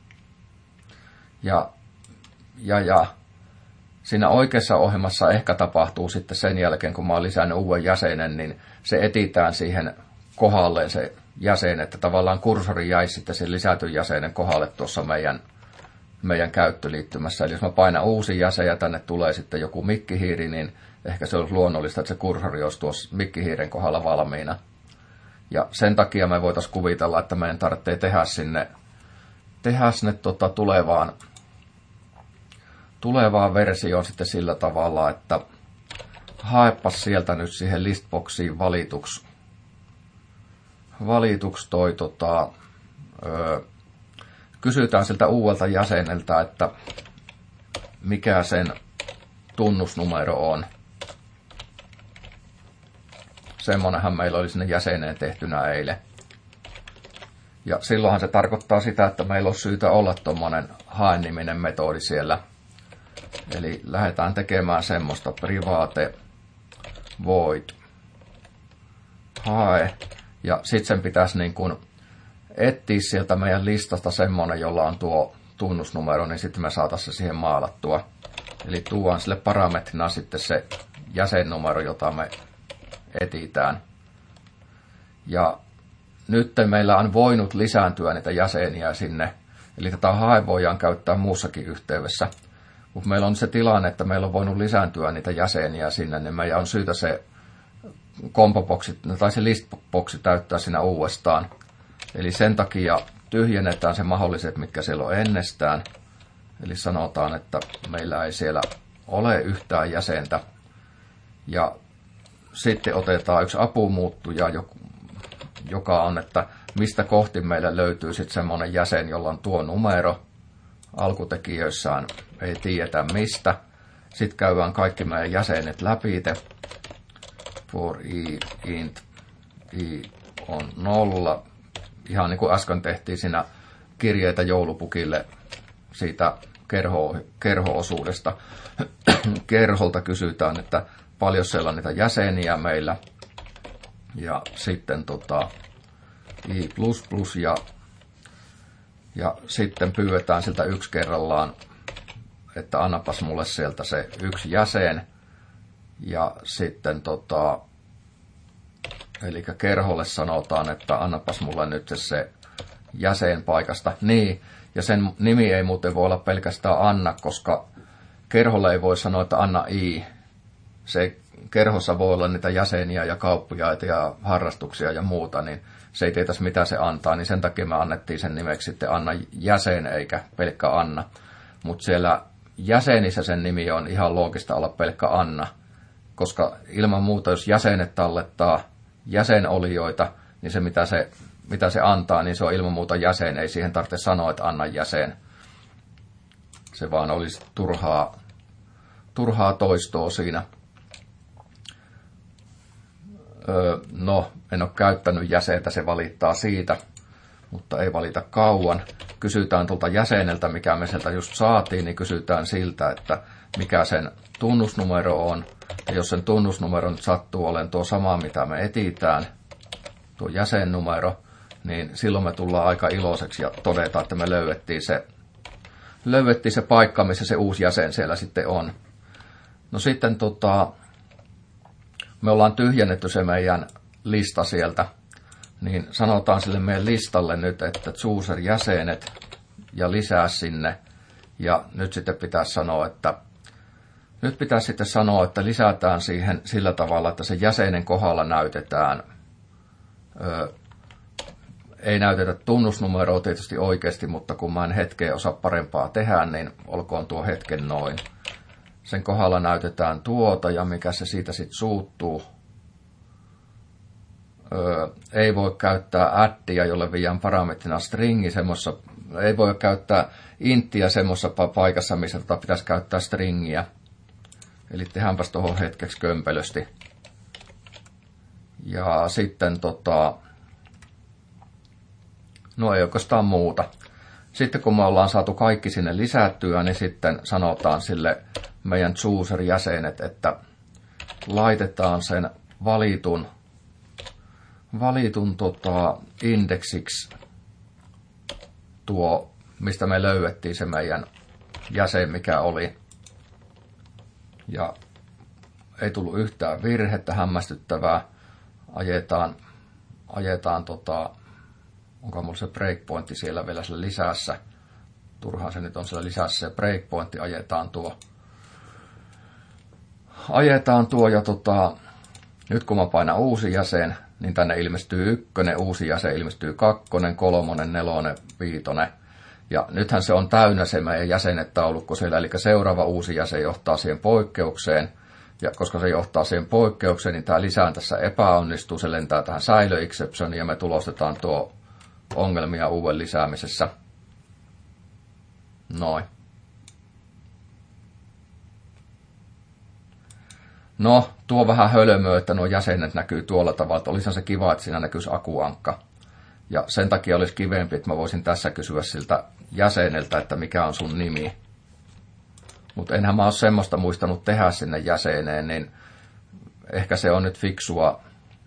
Ja, ja, ja siinä oikeassa ohjelmassa ehkä tapahtuu sitten sen jälkeen, kun mä oon lisännyt uuden jäsenen, niin se etitään siihen kohdalleen se jäsen, että tavallaan kursori jäisi sitten sen lisätyn jäsenen kohdalle tuossa meidän, meidän käyttöliittymässä. Eli jos mä painan uusi jäsen ja tänne tulee sitten joku mikkihiiri, niin ehkä se olisi luonnollista, että se kursori olisi tuossa mikkihiiren kohdalla valmiina. Ja sen takia me voitaisiin kuvitella, että meidän tarvitsee tehdä sinne, tehdä sinne tota tulevaan, tulevaan versioon sitten sillä tavalla, että haepas sieltä nyt siihen listboxiin valituksi. Valituksi toi, tota, ö, kysytään siltä uudelta jäseneltä, että mikä sen tunnusnumero on. Semmonenhan meillä oli sinne jäseneen tehtynä eilen. Ja silloinhan se tarkoittaa sitä, että meillä on syytä olla tuommoinen hae-niminen metodi siellä. Eli lähdetään tekemään semmoista private void hae. Ja sitten sen pitäisi niin kuin etsiä sieltä meidän listasta semmoinen, jolla on tuo tunnusnumero, niin sitten me saataisiin se siihen maalattua. Eli tuodaan sille parametrina sitten se jäsennumero, jota me etitään. Ja nyt meillä on voinut lisääntyä niitä jäseniä sinne. Eli tätä hae voidaan käyttää muussakin yhteydessä. Mutta meillä on se tilanne, että meillä on voinut lisääntyä niitä jäseniä sinne, niin meidän on syytä se kompoboksi tai se listboksi täyttää siinä uudestaan. Eli sen takia tyhjennetään se mahdolliset, mitkä siellä on ennestään. Eli sanotaan, että meillä ei siellä ole yhtään jäsentä. Ja sitten otetaan yksi apumuuttuja, joka on, että mistä kohti meillä löytyy sitten semmoinen jäsen, jolla on tuo numero. Alkutekijöissään ei tiedetä mistä. Sitten käydään kaikki meidän jäsenet läpi. For i int i on nolla. Ihan niin kuin äsken tehtiin siinä kirjeitä joulupukille siitä kerho, kerho-osuudesta. Kerholta kysytään, että paljon siellä on niitä jäseniä meillä. Ja sitten tota, i plus plus ja, ja sitten pyydetään siltä yksi kerrallaan, että annapas mulle sieltä se yksi jäsen. Ja sitten tota, eli kerholle sanotaan, että annapas mulle nyt se jäsen paikasta. Niin, ja sen nimi ei muuten voi olla pelkästään Anna, koska kerholle ei voi sanoa, että anna i. Se kerhossa voi olla niitä jäseniä ja kauppiaita ja harrastuksia ja muuta, niin se ei tietäisi mitä se antaa, niin sen takia me annettiin sen nimeksi sitten Anna jäsen eikä pelkkä Anna. Mutta siellä jäsenissä sen nimi on ihan loogista olla pelkkä Anna, koska ilman muuta, jos jäsenet tallettaa jäsenolioita, niin se mitä se, mitä se antaa, niin se on ilman muuta jäsen. Ei siihen tarvitse sanoa, että anna jäsen. Se vaan olisi turhaa, turhaa toistoa siinä. Öö, no, en ole käyttänyt jäsentä, se valittaa siitä, mutta ei valita kauan. Kysytään tuolta jäseneltä, mikä me sieltä just saatiin, niin kysytään siltä, että mikä sen tunnusnumero on. Ja jos sen tunnusnumero nyt sattuu olemaan tuo sama, mitä me etitään, tuo jäsennumero, niin silloin me tullaan aika iloiseksi ja todetaan, että me löydettiin se, löydettiin se paikka, missä se uusi jäsen siellä sitten on. No sitten tota, me ollaan tyhjennetty se meidän lista sieltä, niin sanotaan sille meidän listalle nyt, että chooser jäsenet ja lisää sinne. Ja nyt sitten pitäisi sanoa, että nyt pitäisi sitten sanoa, että lisätään siihen sillä tavalla, että se jäsenen kohdalla näytetään, ö, ei näytetä tunnusnumeroa tietysti oikeasti, mutta kun mä en hetkeen osaa parempaa tehdä, niin olkoon tuo hetken noin. Sen kohdalla näytetään tuota ja mikä se siitä sitten suuttuu. Öö, ei voi käyttää addia, jolle viian parametrina stringi semmossa, ei voi käyttää inttiä semmossa paikassa, missä tota pitäisi käyttää stringiä. Eli tehdäänpäs tuohon hetkeksi kömpelösti. Ja sitten tota, no ei oikeastaan muuta. Sitten kun me ollaan saatu kaikki sinne lisättyä, niin sitten sanotaan sille meidän chooser-jäsenet, että laitetaan sen valitun, valitun tota, indeksiksi tuo, mistä me löydettiin se meidän jäsen, mikä oli. Ja ei tullut yhtään virhettä, hämmästyttävää. Ajetaan, ajetaan tota, onko mulla se breakpointti siellä vielä siellä lisässä. Turhaan se nyt on siellä lisässä se breakpointti, ajetaan tuo. Ajetaan tuo ja tota, nyt kun mä painan uusi jäsen, niin tänne ilmestyy ykkönen, uusi jäsen ilmestyy kakkonen, kolmonen, nelonen, viitonen. Ja nythän se on täynnä se meidän jäsenet-taulukko siellä, eli seuraava uusi jäsen johtaa siihen poikkeukseen. Ja koska se johtaa siihen poikkeukseen, niin tämä lisään tässä epäonnistuu, se lentää tähän säilö exceptioniin ja me tulostetaan tuo ongelmia uuden lisäämisessä. Noin. No, tuo vähän hölmöä, että nuo jäsenet näkyy tuolla tavalla, että olisihan se kiva, että siinä näkyisi akuankka. Ja sen takia olisi kivempi, että mä voisin tässä kysyä siltä jäseneltä, että mikä on sun nimi. Mutta enhän mä ole semmoista muistanut tehdä sinne jäseneen, niin ehkä se on nyt fiksua.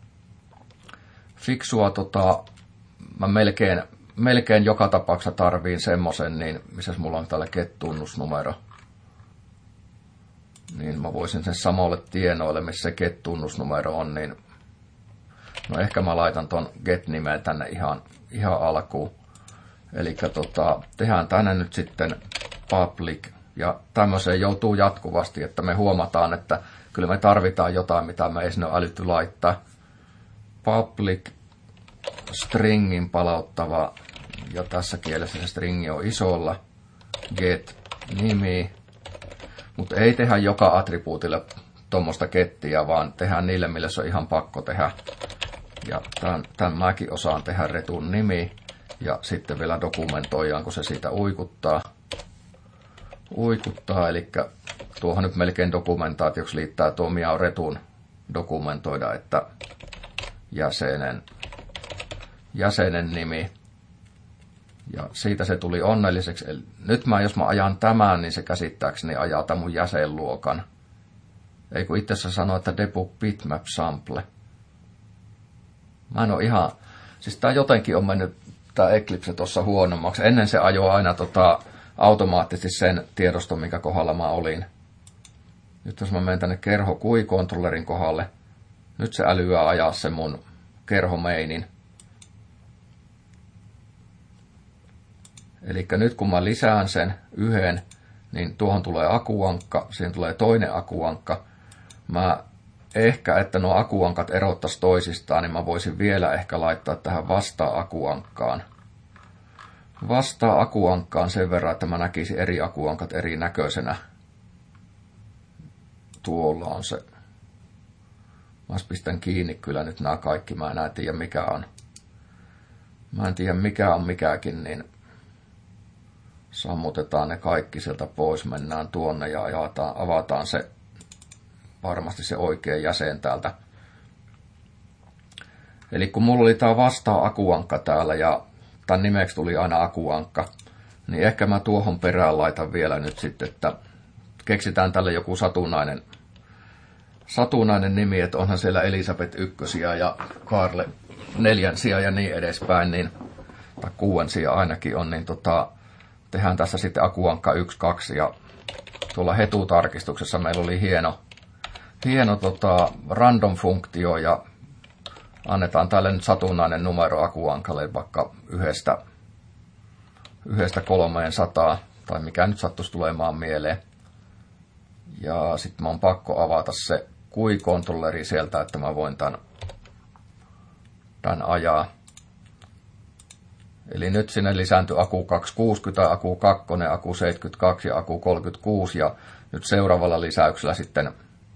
Fiksua, tota, mä melkein, melkein joka tapauksessa tarviin semmoisen, niin missä mulla on täällä get-tunnusnumero. Niin mä voisin sen samalle tienoille, missä se get-tunnusnumero on, niin no ehkä mä laitan ton get-nimeen tänne ihan, ihan alkuun. Eli tota, tehdään tänne nyt sitten public, ja tämmöiseen joutuu jatkuvasti, että me huomataan, että kyllä me tarvitaan jotain, mitä me ei sinne ole älytty laittaa. Public stringin palauttava, ja tässä kielessä se stringi on isolla, get nimi, mutta ei tehdä joka attribuutille tuommoista gettiä, vaan tehdään niille, mille se on ihan pakko tehdä. Ja tämän, tämän mäkin osaan tehdä retun nimi, ja sitten vielä dokumentoidaan, kun se siitä uikuttaa. Uikuttaa, eli tuohon nyt melkein dokumentaatioksi liittää tuo miau retun dokumentoida, että jäsenen, jäsenen nimi. Ja siitä se tuli onnelliseksi. Eli nyt mä, jos mä ajan tämän, niin se käsittääkseni ajaa tämän mun jäsenluokan. Ei kun itse asiassa sanoa, että debug bitmap sample. Mä en oo ihan, siis tää jotenkin on mennyt tää Eclipse tuossa huonommaksi. Ennen se ajoi aina tota, automaattisesti sen tiedoston, minkä kohdalla mä olin. Nyt jos mä menen tänne kerho Q I-kontrollerin kohdalle, nyt se älyää ajaa sen mun kerhomeinin. Eli nyt kun mä lisään sen yhden, niin tuohon tulee akuankka, siihen tulee toinen akuankka. Mä ehkä, että nuo akuankat erottaisi toisistaan, niin mä voisin vielä ehkä laittaa tähän vastaa akuankkaan. Vastaa akuankkaan sen verran, että mä näkisin eri akuankat eri näköisenä. Tuolla on se. Mä pistän kiinni kyllä nyt nämä kaikki. Mä en tiedä mikä on. Mä en tiedä mikä on mikäkin, niin sammutetaan ne kaikki sieltä pois. Mennään tuonne ja avataan, avataan se varmasti se oikea jäsen täältä. Eli kun mulla oli tää vastaa akuankka täällä ja tän nimeksi tuli aina akuankka, niin ehkä mä tuohon perään laitan vielä nyt sitten, että keksitään tälle joku satunnainen, satunnainen nimi, että onhan siellä Elisabeth ykkösiä ja Karle neljänsiä ja niin edespäin, niin, tai kuuensiä ainakin on, niin tota, tehdään tässä sitten akuankka yksi, kaksi ja tuolla hetutarkistuksessa meillä oli hieno, hieno tota, random-funktio ja annetaan tälle nyt satunnainen numero akuankalle vaikka yhdestä, yhdestä kolmeen sataa, tai mikä nyt sattuisi tulemaan mieleen. Ja sitten mä on pakko avata se Q I-kontrolleri sieltä, että mä voin tämän, tämän ajaa. Eli nyt sinne lisääntyi Aku kaksisataakuusikymmentä, Aku kaksi, Aku seitsemänkymmentäkaksi ja Aku kolmekymmentäkuusi ja nyt seuraavalla lisäyksellä sitten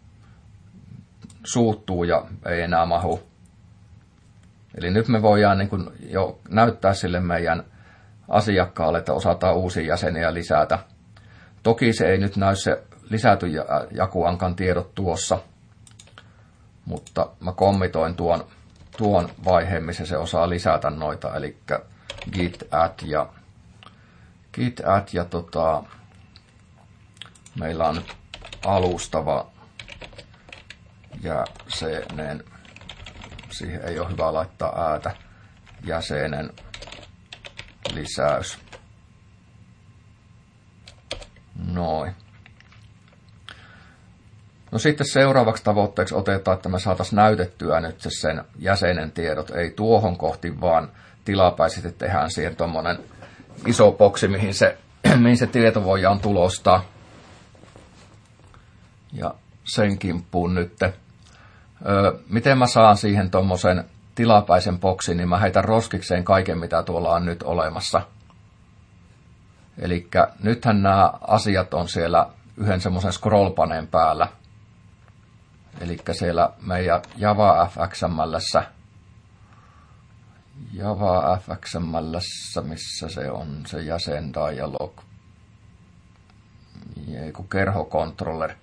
suuttuu ja ei enää mahu. Eli nyt me voidaan niin kuin jo näyttää sille meidän asiakkaalle, että osataan uusia jäseniä lisätä. Toki se ei nyt näy se lisätty akuankan tiedot tuossa, mutta mä kommitoin tuon, tuon vaiheen, missä se osaa lisätä noita, eli git add ja, git add ja tota, meillä on nyt alustava jäsenen, siihen ei ole hyvä laittaa äätä, jäsenen lisäys. Noin. No sitten seuraavaksi tavoitteeksi otetaan, että me saataisiin näytettyä nyt se sen jäsenen tiedot, ei tuohon kohti, vaan tilapäisesti tehdään siihen tuommoinen iso boksi, mihin se, mihin se tieto voidaan tulostaa. Ja sen kimppuun nyt. Öö, miten mä saan siihen tuommoisen tilapäisen boksin, niin mä heitän roskikseen kaiken, mitä tuolla on nyt olemassa. Eli nythän nämä asiat on siellä yhden semmoisen scrollpaneen päällä. Eli siellä meidän Java F X M L:ssä, Java F X M L:ssä, missä se on, se jäsen dialog, joku kerhocontroller,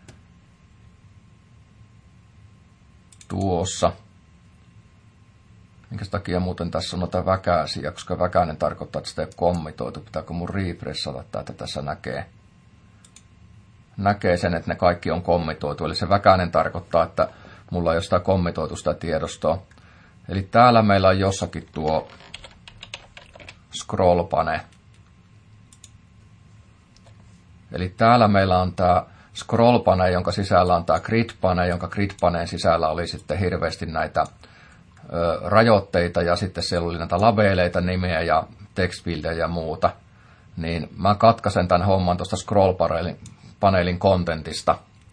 tuossa. Minkä takia muuten tässä on noita väkäisiä, koska väkäinen tarkoittaa, että sitä ei ole kommitoitu. Pitääkö mun refreshata, että tässä näkee, näkee sen, että ne kaikki on kommitoitu. Eli se väkäinen tarkoittaa, että mulla ei ole sitä kommitoitu sitä tiedostoa. Eli täällä meillä on jossakin tuo scrollpane. Eli täällä meillä on tämä scrollpane, jonka sisällä on tämä gridpane, jonka gridpaneen sisällä oli sitten hirveästi näitä ö, rajoitteita ja sitten siellä oli näitä labeleita, nimeä ja textfieldejä ja muuta. Niin mä katkaisen tämän homman tuosta scrollpaneelin contentista.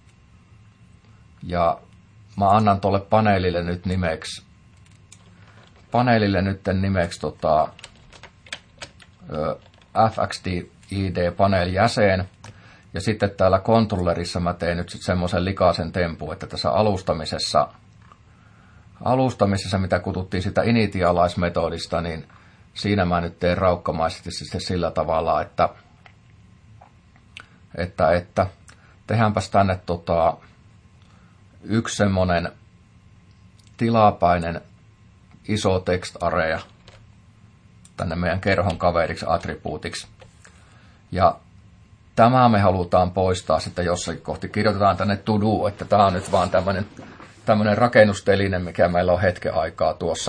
Ja mä annan tuolle paneelille nyt nimeksi, paneelille nyt nimeksi tota, ö, F X D I D panel jäsen. Ja sitten täällä kontrollerissa mä tein nyt sitten semmoisen likaisen tempun, että tässä alustamisessa, alustamisessa, mitä kututtiin sitä initialize-metodista, niin siinä mä nyt teen raukkamaisesti sitten sillä tavalla, että, että, että tehdäänpäs tänne tota, yksi semmoinen tilapäinen iso text area tänne meidän kerhon kaveriksi, attribuutiksi. Ja tämä me halutaan poistaa sitten jossakin kohti. Kirjoitetaan tänne to do, että tämä on nyt vaan tämmöinen, tämmöinen rakennusteline, mikä meillä on hetken aikaa tuossa.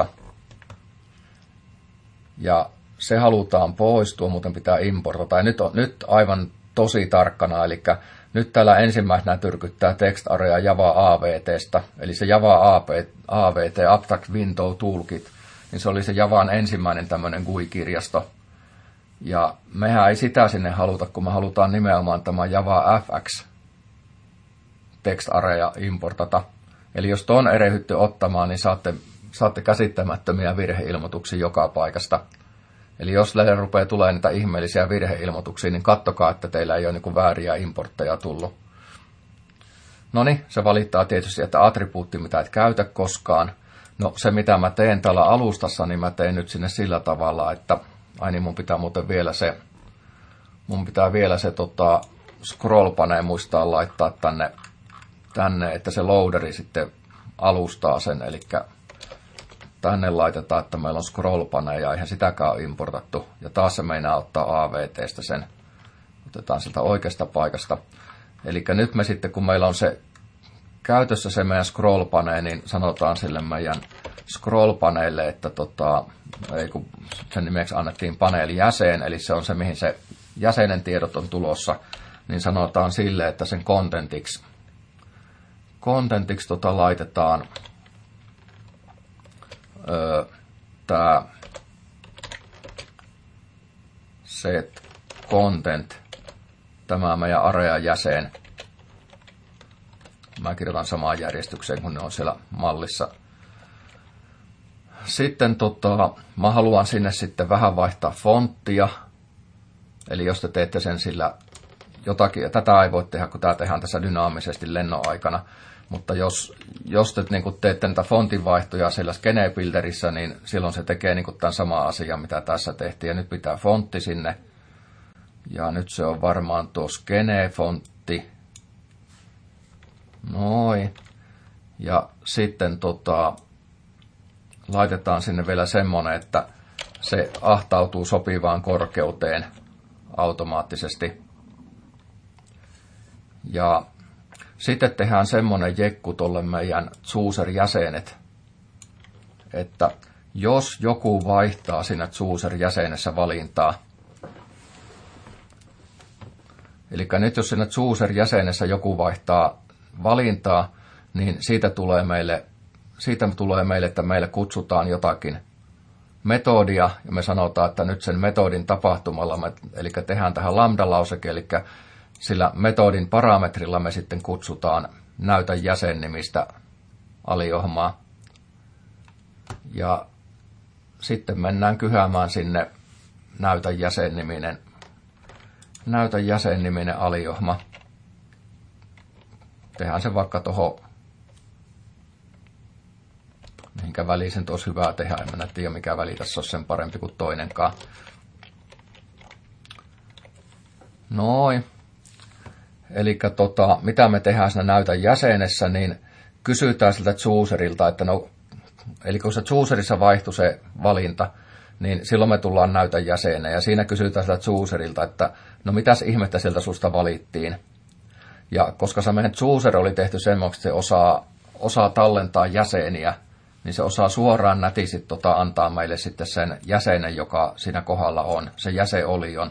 Ja se halutaan poistua, muuten pitää importata. Ja nyt on nyt aivan tosi tarkkana, eli nyt täällä ensimmäisenä tyrkyttää text area Java A V T:stä, eli se Java A V T, Abstract Window Toolkit, niin se oli se Javan ensimmäinen tämmöinen G U I-kirjasto. Ja mehän ei sitä sinne haluta, kun me halutaan nimenomaan tämä Java F X text area importata. Eli jos ton erehdytte ottamaan, niin saatte, saatte käsittämättömiä virheilmoituksia joka paikasta. Eli jos teille rupeaa tulemaan niitä ihmeellisiä virheilmoituksia, niin kattokaa, että teillä ei ole niin kuin vääriä importteja tullut. No niin, se valittaa tietysti, että attribuutti, mitä et käytä koskaan. No se, mitä mä teen täällä alustassa, niin mä teen nyt sinne sillä tavalla, että ai niin, mun pitää muuten vielä se, mun pitää vielä se tota, scrollpane muistaa laittaa tänne, tänne, että se loaderi sitten alustaa sen, eli tänne laitetaan, että meillä on scroll-pane ja eihän sitäkään ole importattu. Ja taas se meinaa ottaa A V T:stä sen. Otetaan sieltä oikeasta paikasta. Eli nyt me sitten, kun meillä on se käytössä se meidän scroll-pane, niin sanotaan sille meidän scroll-paneelle, että tota, ei kun sen nimeksi annettiin paneelijäsen, eli se on se, mihin se jäsenen tiedot on tulossa, niin sanotaan sille, että sen contentiksi, contentiksi tota laitetaan öö, tämä set content, tämä meidän area jäsen. Mä kirjoitan samaan järjestykseen, kun ne on siellä mallissa. Sitten tota, mä haluan sinne sitten vähän vaihtaa fonttia. Eli jos te teette sen sillä jotakin, ja tätä ei voi tehdä, kun tämä tehdään tässä dynaamisesti lennon aikana. Mutta jos, jos te niin kun teette näitä fontinvaihtoja siellä Skene Builderissä, niin silloin se tekee niin kun tämän sama asia, mitä tässä tehtiin. Ja nyt pitää fontti sinne. Ja nyt se on varmaan tuo Skene-fontti. Noin. Ja sitten tota, laitetaan sinne vielä semmonen, että se ahtautuu sopivaan korkeuteen automaattisesti. Ja sitten tehdään semmonen jekku tolle meidän chooser-jäsenet, että jos joku vaihtaa siinä chooser-jäsenessä valintaa, eli nyt jos siinä chooser-jäsenessä joku vaihtaa valintaa, niin siitä tulee meille, siitä tulee meille, että meille kutsutaan jotakin metodia, ja me sanotaan, että nyt sen metodin tapahtumalla, me, eli tehdään tähän lambda-lauseke, eli sillä metodin parametrilla me sitten kutsutaan näytä jäsennimistä aliohmaa. Ja sitten mennään kyhäämään sinne näytä jäsenniminen, näytä jäsenniminen aliohma. Tehdään se vaikka tuohon, mihinkä väliin sen olisi hyvä tehdä. En mä tiedä, mikä väli tässä olisi sen parempi kuin toinenkaan. Noin. Eli tota, mitä me tehdään siinä näytä jäsenessä, niin kysytään siltä chooserilta, että no, eli kun se chooserissa vaihtui se valinta, niin silloin me tullaan näytä jäseneen. Ja siinä kysytään siltä chooserilta, että no mitäs ihmettä sieltä susta valittiin. Ja koska se meidän chooser oli tehty semmoiksi, että se osaa, osaa tallentaa jäseniä, niin se osaa suoraan nätisti tota, antaa meille sitten sen jäsenen, joka siinä kohdalla on, se jäsenolion.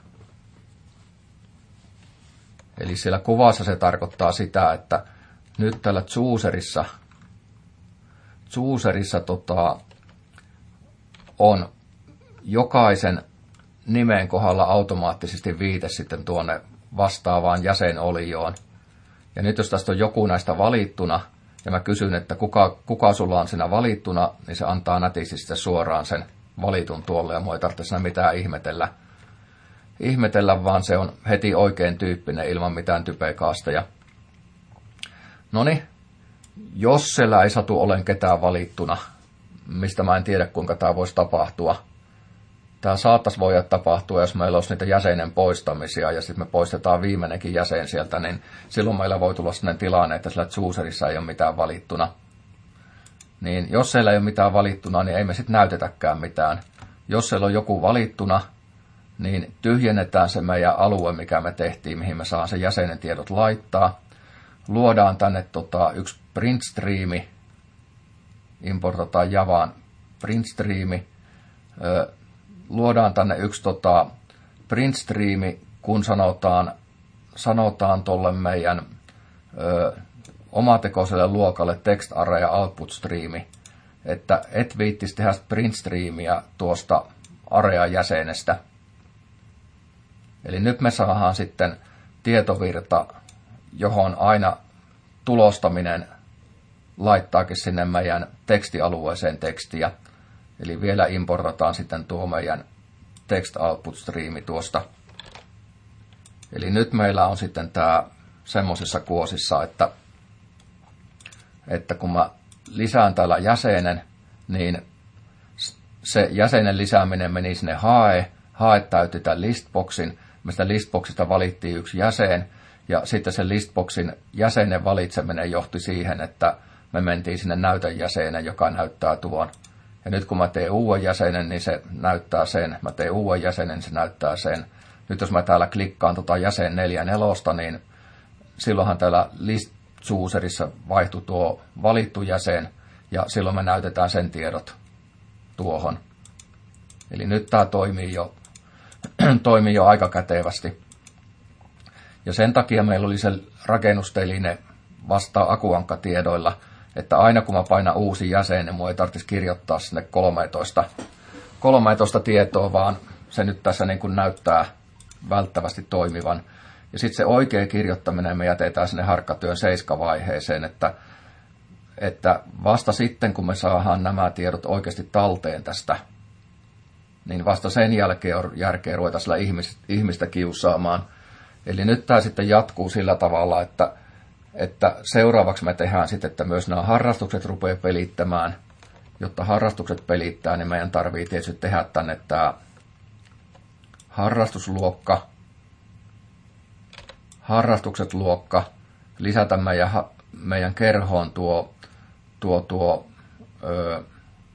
Eli siellä kuvassa se tarkoittaa sitä, että nyt tällä chooserissa, chooserissa tota, on jokaisen nimen kohdalla automaattisesti viite sitten tuonne vastaavaan jäsenolioon. Ja nyt jos tästä on joku näistä valittuna, ja mä kysyn, että kuka, kuka sulla on siinä valittuna, niin se antaa nätisti sitten suoraan sen valitun tuolle, ja mua ei tarvitse siinä mitään ihmetellä. Ihmetellä, vaan se on heti oikein tyyppinen ilman mitään typekaasteja. Noniin, jos siellä ei satu olen ketään valittuna, mistä mä en tiedä kuinka tämä voisi tapahtua. Tämä saattaisi voida tapahtua, jos meillä olisi niitä jäsenen poistamisia ja sitten me poistetaan viimeinenkin jäsen sieltä, niin silloin meillä voi tulla sellainen tilanne, että sillä chooserissa ei ole mitään valittuna. Niin jos siellä ei ole mitään valittuna, niin ei me sitten näytetäkään mitään. Jos siellä on joku valittuna, niin tyhjennetään se meidän alue, mikä me tehtiin, mihin me saan sen jäsenen tiedot laittaa. Luodaan tänne tota, yksi printstreami, importataan Javaan printstreami. Ö, luodaan tänne yksi tota, printstreami, kun sanotaan, sanotaan tuolle meidän ö, omatekoiselle luokalle text array ja output streami, että et viittisi tehdä printstreamia tuosta arrayn jäsenestä. Eli nyt me saadaan sitten tietovirta, johon aina tulostaminen laittaakin sinne meidän tekstialueeseen tekstiä. Eli vielä importataan sitten tuo meidän text output streami tuosta. Eli nyt meillä on sitten tämä semmoisissa kuosissa, että, että kun mä lisään täällä jäsenen, niin se jäsenen lisääminen meni sinne hae. Hae täytti tämän listboxin. Me sitä listboxista valittiin yksi jäsen. Ja sitten sen listboxin jäsenen valitseminen johti siihen, että me mentiin sinne näytön jäsenen, joka näyttää tuon Ja nyt kun mä teen uuden jäsenen, niin se näyttää sen. Mä teen uuden jäsenen, niin se näyttää sen. Nyt jos mä täällä klikkaan tota jäsen neljä nelosta, niin silloinhan täällä list chooserissa vaihtui tuo valittu jäsen, ja silloin me näytetään sen tiedot tuohon. Eli nyt tämä toimii jo, toimii jo aika kätevästi. Ja sen takia meillä oli se rakennusteline vastaa akuankkatiedoilla, että aina kun mä painan uusi jäsen, niin mun ei tarvitsisi kirjoittaa sinne kolmetoista, kolmetoista tietoa, vaan se nyt tässä niin kuin näyttää välttävästi toimivan. Ja sitten se oikea kirjoittaminen me jätetään sinne harkkatyön seiskavaiheeseen, että, että vasta sitten kun me saadaan nämä tiedot oikeasti talteen tästä, niin vasta sen jälkeen on järkeä ruveta sillä ihmistä kiusaamaan. Eli nyt tämä sitten jatkuu sillä tavalla, että, että seuraavaksi me tehdään sitten, että myös nämä harrastukset rupeaa pelittämään. Jotta harrastukset pelittää, niin meidän tarvitsee tietysti tehdä tänne tämä harrastusluokka, harrastukset luokka, lisätä meidän, meidän kerhoon tuo, tuo, tuo ö, ö,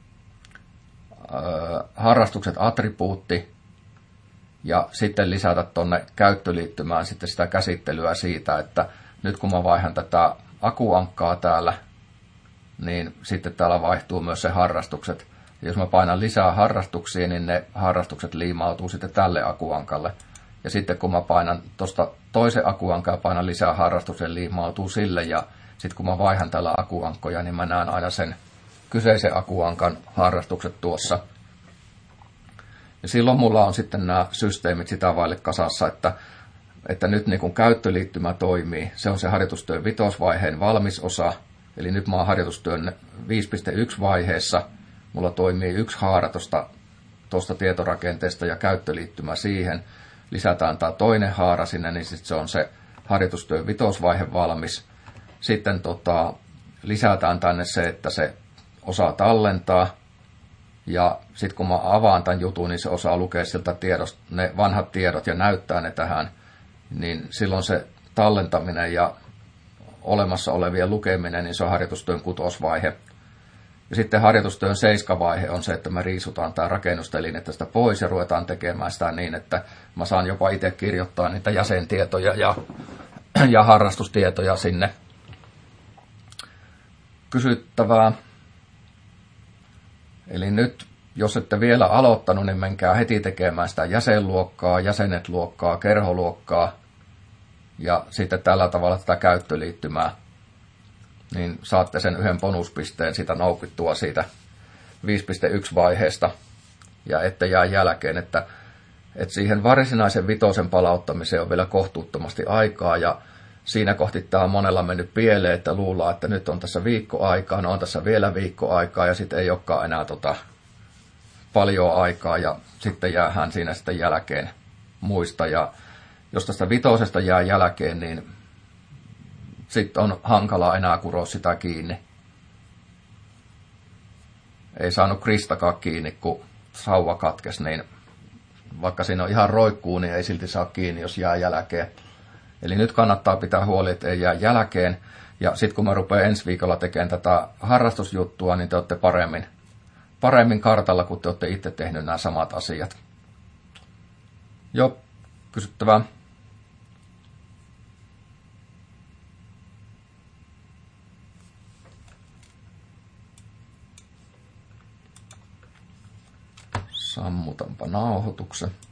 harrastukset attribuutti ja sitten lisätä tuonne käyttöliittymään sitten sitä käsittelyä siitä, että nyt kun mä vaihan tätä akuankkaa täällä, niin sitten täällä vaihtuu myös se harrastukset. Ja jos mä painan lisää harrastuksia, niin ne harrastukset liimautuu sitten tälle akuankalle. Ja sitten kun mä painan tuosta toisen akuankaan ja painan lisää harrastuksen, liimautuu sille. Ja sitten kun mä vaihan tällä akuankkoja, niin mä näen aina sen kyseisen akuankan harrastukset tuossa. Ja silloin mulla on sitten nämä systeemit sitä vaille kasassa, että, että nyt niin kun käyttöliittymä toimii. Se on se harjoitustyön vitosvaiheen valmis osa. Eli nyt mä oon harjoitustyön viisi piste yksi vaiheessa. Mulla toimii yksi haara tuosta tietorakenteesta ja käyttöliittymä siihen. Lisätään tämä toinen haara sinne, niin sit se on se harjoitustyön vitosvaihe valmis. Sitten tota, lisätään tänne se, että se osaa tallentaa. Ja sitten kun mä avaan tämän jutun, niin se osaa lukea siltä tiedosta ne vanhat tiedot ja näyttää ne tähän. Niin silloin se tallentaminen ja olemassa olevien lukeminen, niin se on harjoitustyön kutosvaihe. Ja sitten harjoitustyön seiskavaihe on se, että me riisutaan tämä rakennusteline tästä pois ja ruvetaan tekemään sitä niin, että mä saan jopa itse kirjoittaa niitä jäsentietoja ja, ja harrastustietoja sinne. Kysyttävää. Eli nyt, jos ette vielä aloittanut, niin menkää heti tekemään sitä jäsenluokkaa, jäsenet-luokkaa, kerholuokkaa ja sitten tällä tavalla tätä käyttöliittymää. Niin saatte sen yhden bonuspisteen sitä noukittua siitä viisi piste yksi vaiheesta ja ette jää jälkeen, että, että siihen varsinaisen vitosen palauttamiseen on vielä kohtuuttomasti aikaa ja siinä kohti tämä on monella mennyt pieleen, että luullaan, että nyt on tässä viikko aikaa, no on tässä vielä viikko aikaa ja sitten ei olekaan enää tota paljon aikaa ja sitten jäähän siinä sitten jälkeen muista ja jos tästä vitosesta jää jälkeen, niin sitten on hankalaa enää kuroa sitä kiinni. Ei saanut Kristakaan kiinni, kun sauva katkesi, niin vaikka siinä on ihan roikkuu, niin ei silti saa kiinni, jos jää jälkeen. Eli nyt kannattaa pitää huoli, että ei jää jälkeen. Ja sitten kun mä rupean ensi viikolla tekemään tätä harrastusjuttua, niin te olette paremmin, paremmin kartalla, kun te olette itse tehnyt nämä samat asiat. Joo, kysyttävää. Sammutanpa nauhoituksen.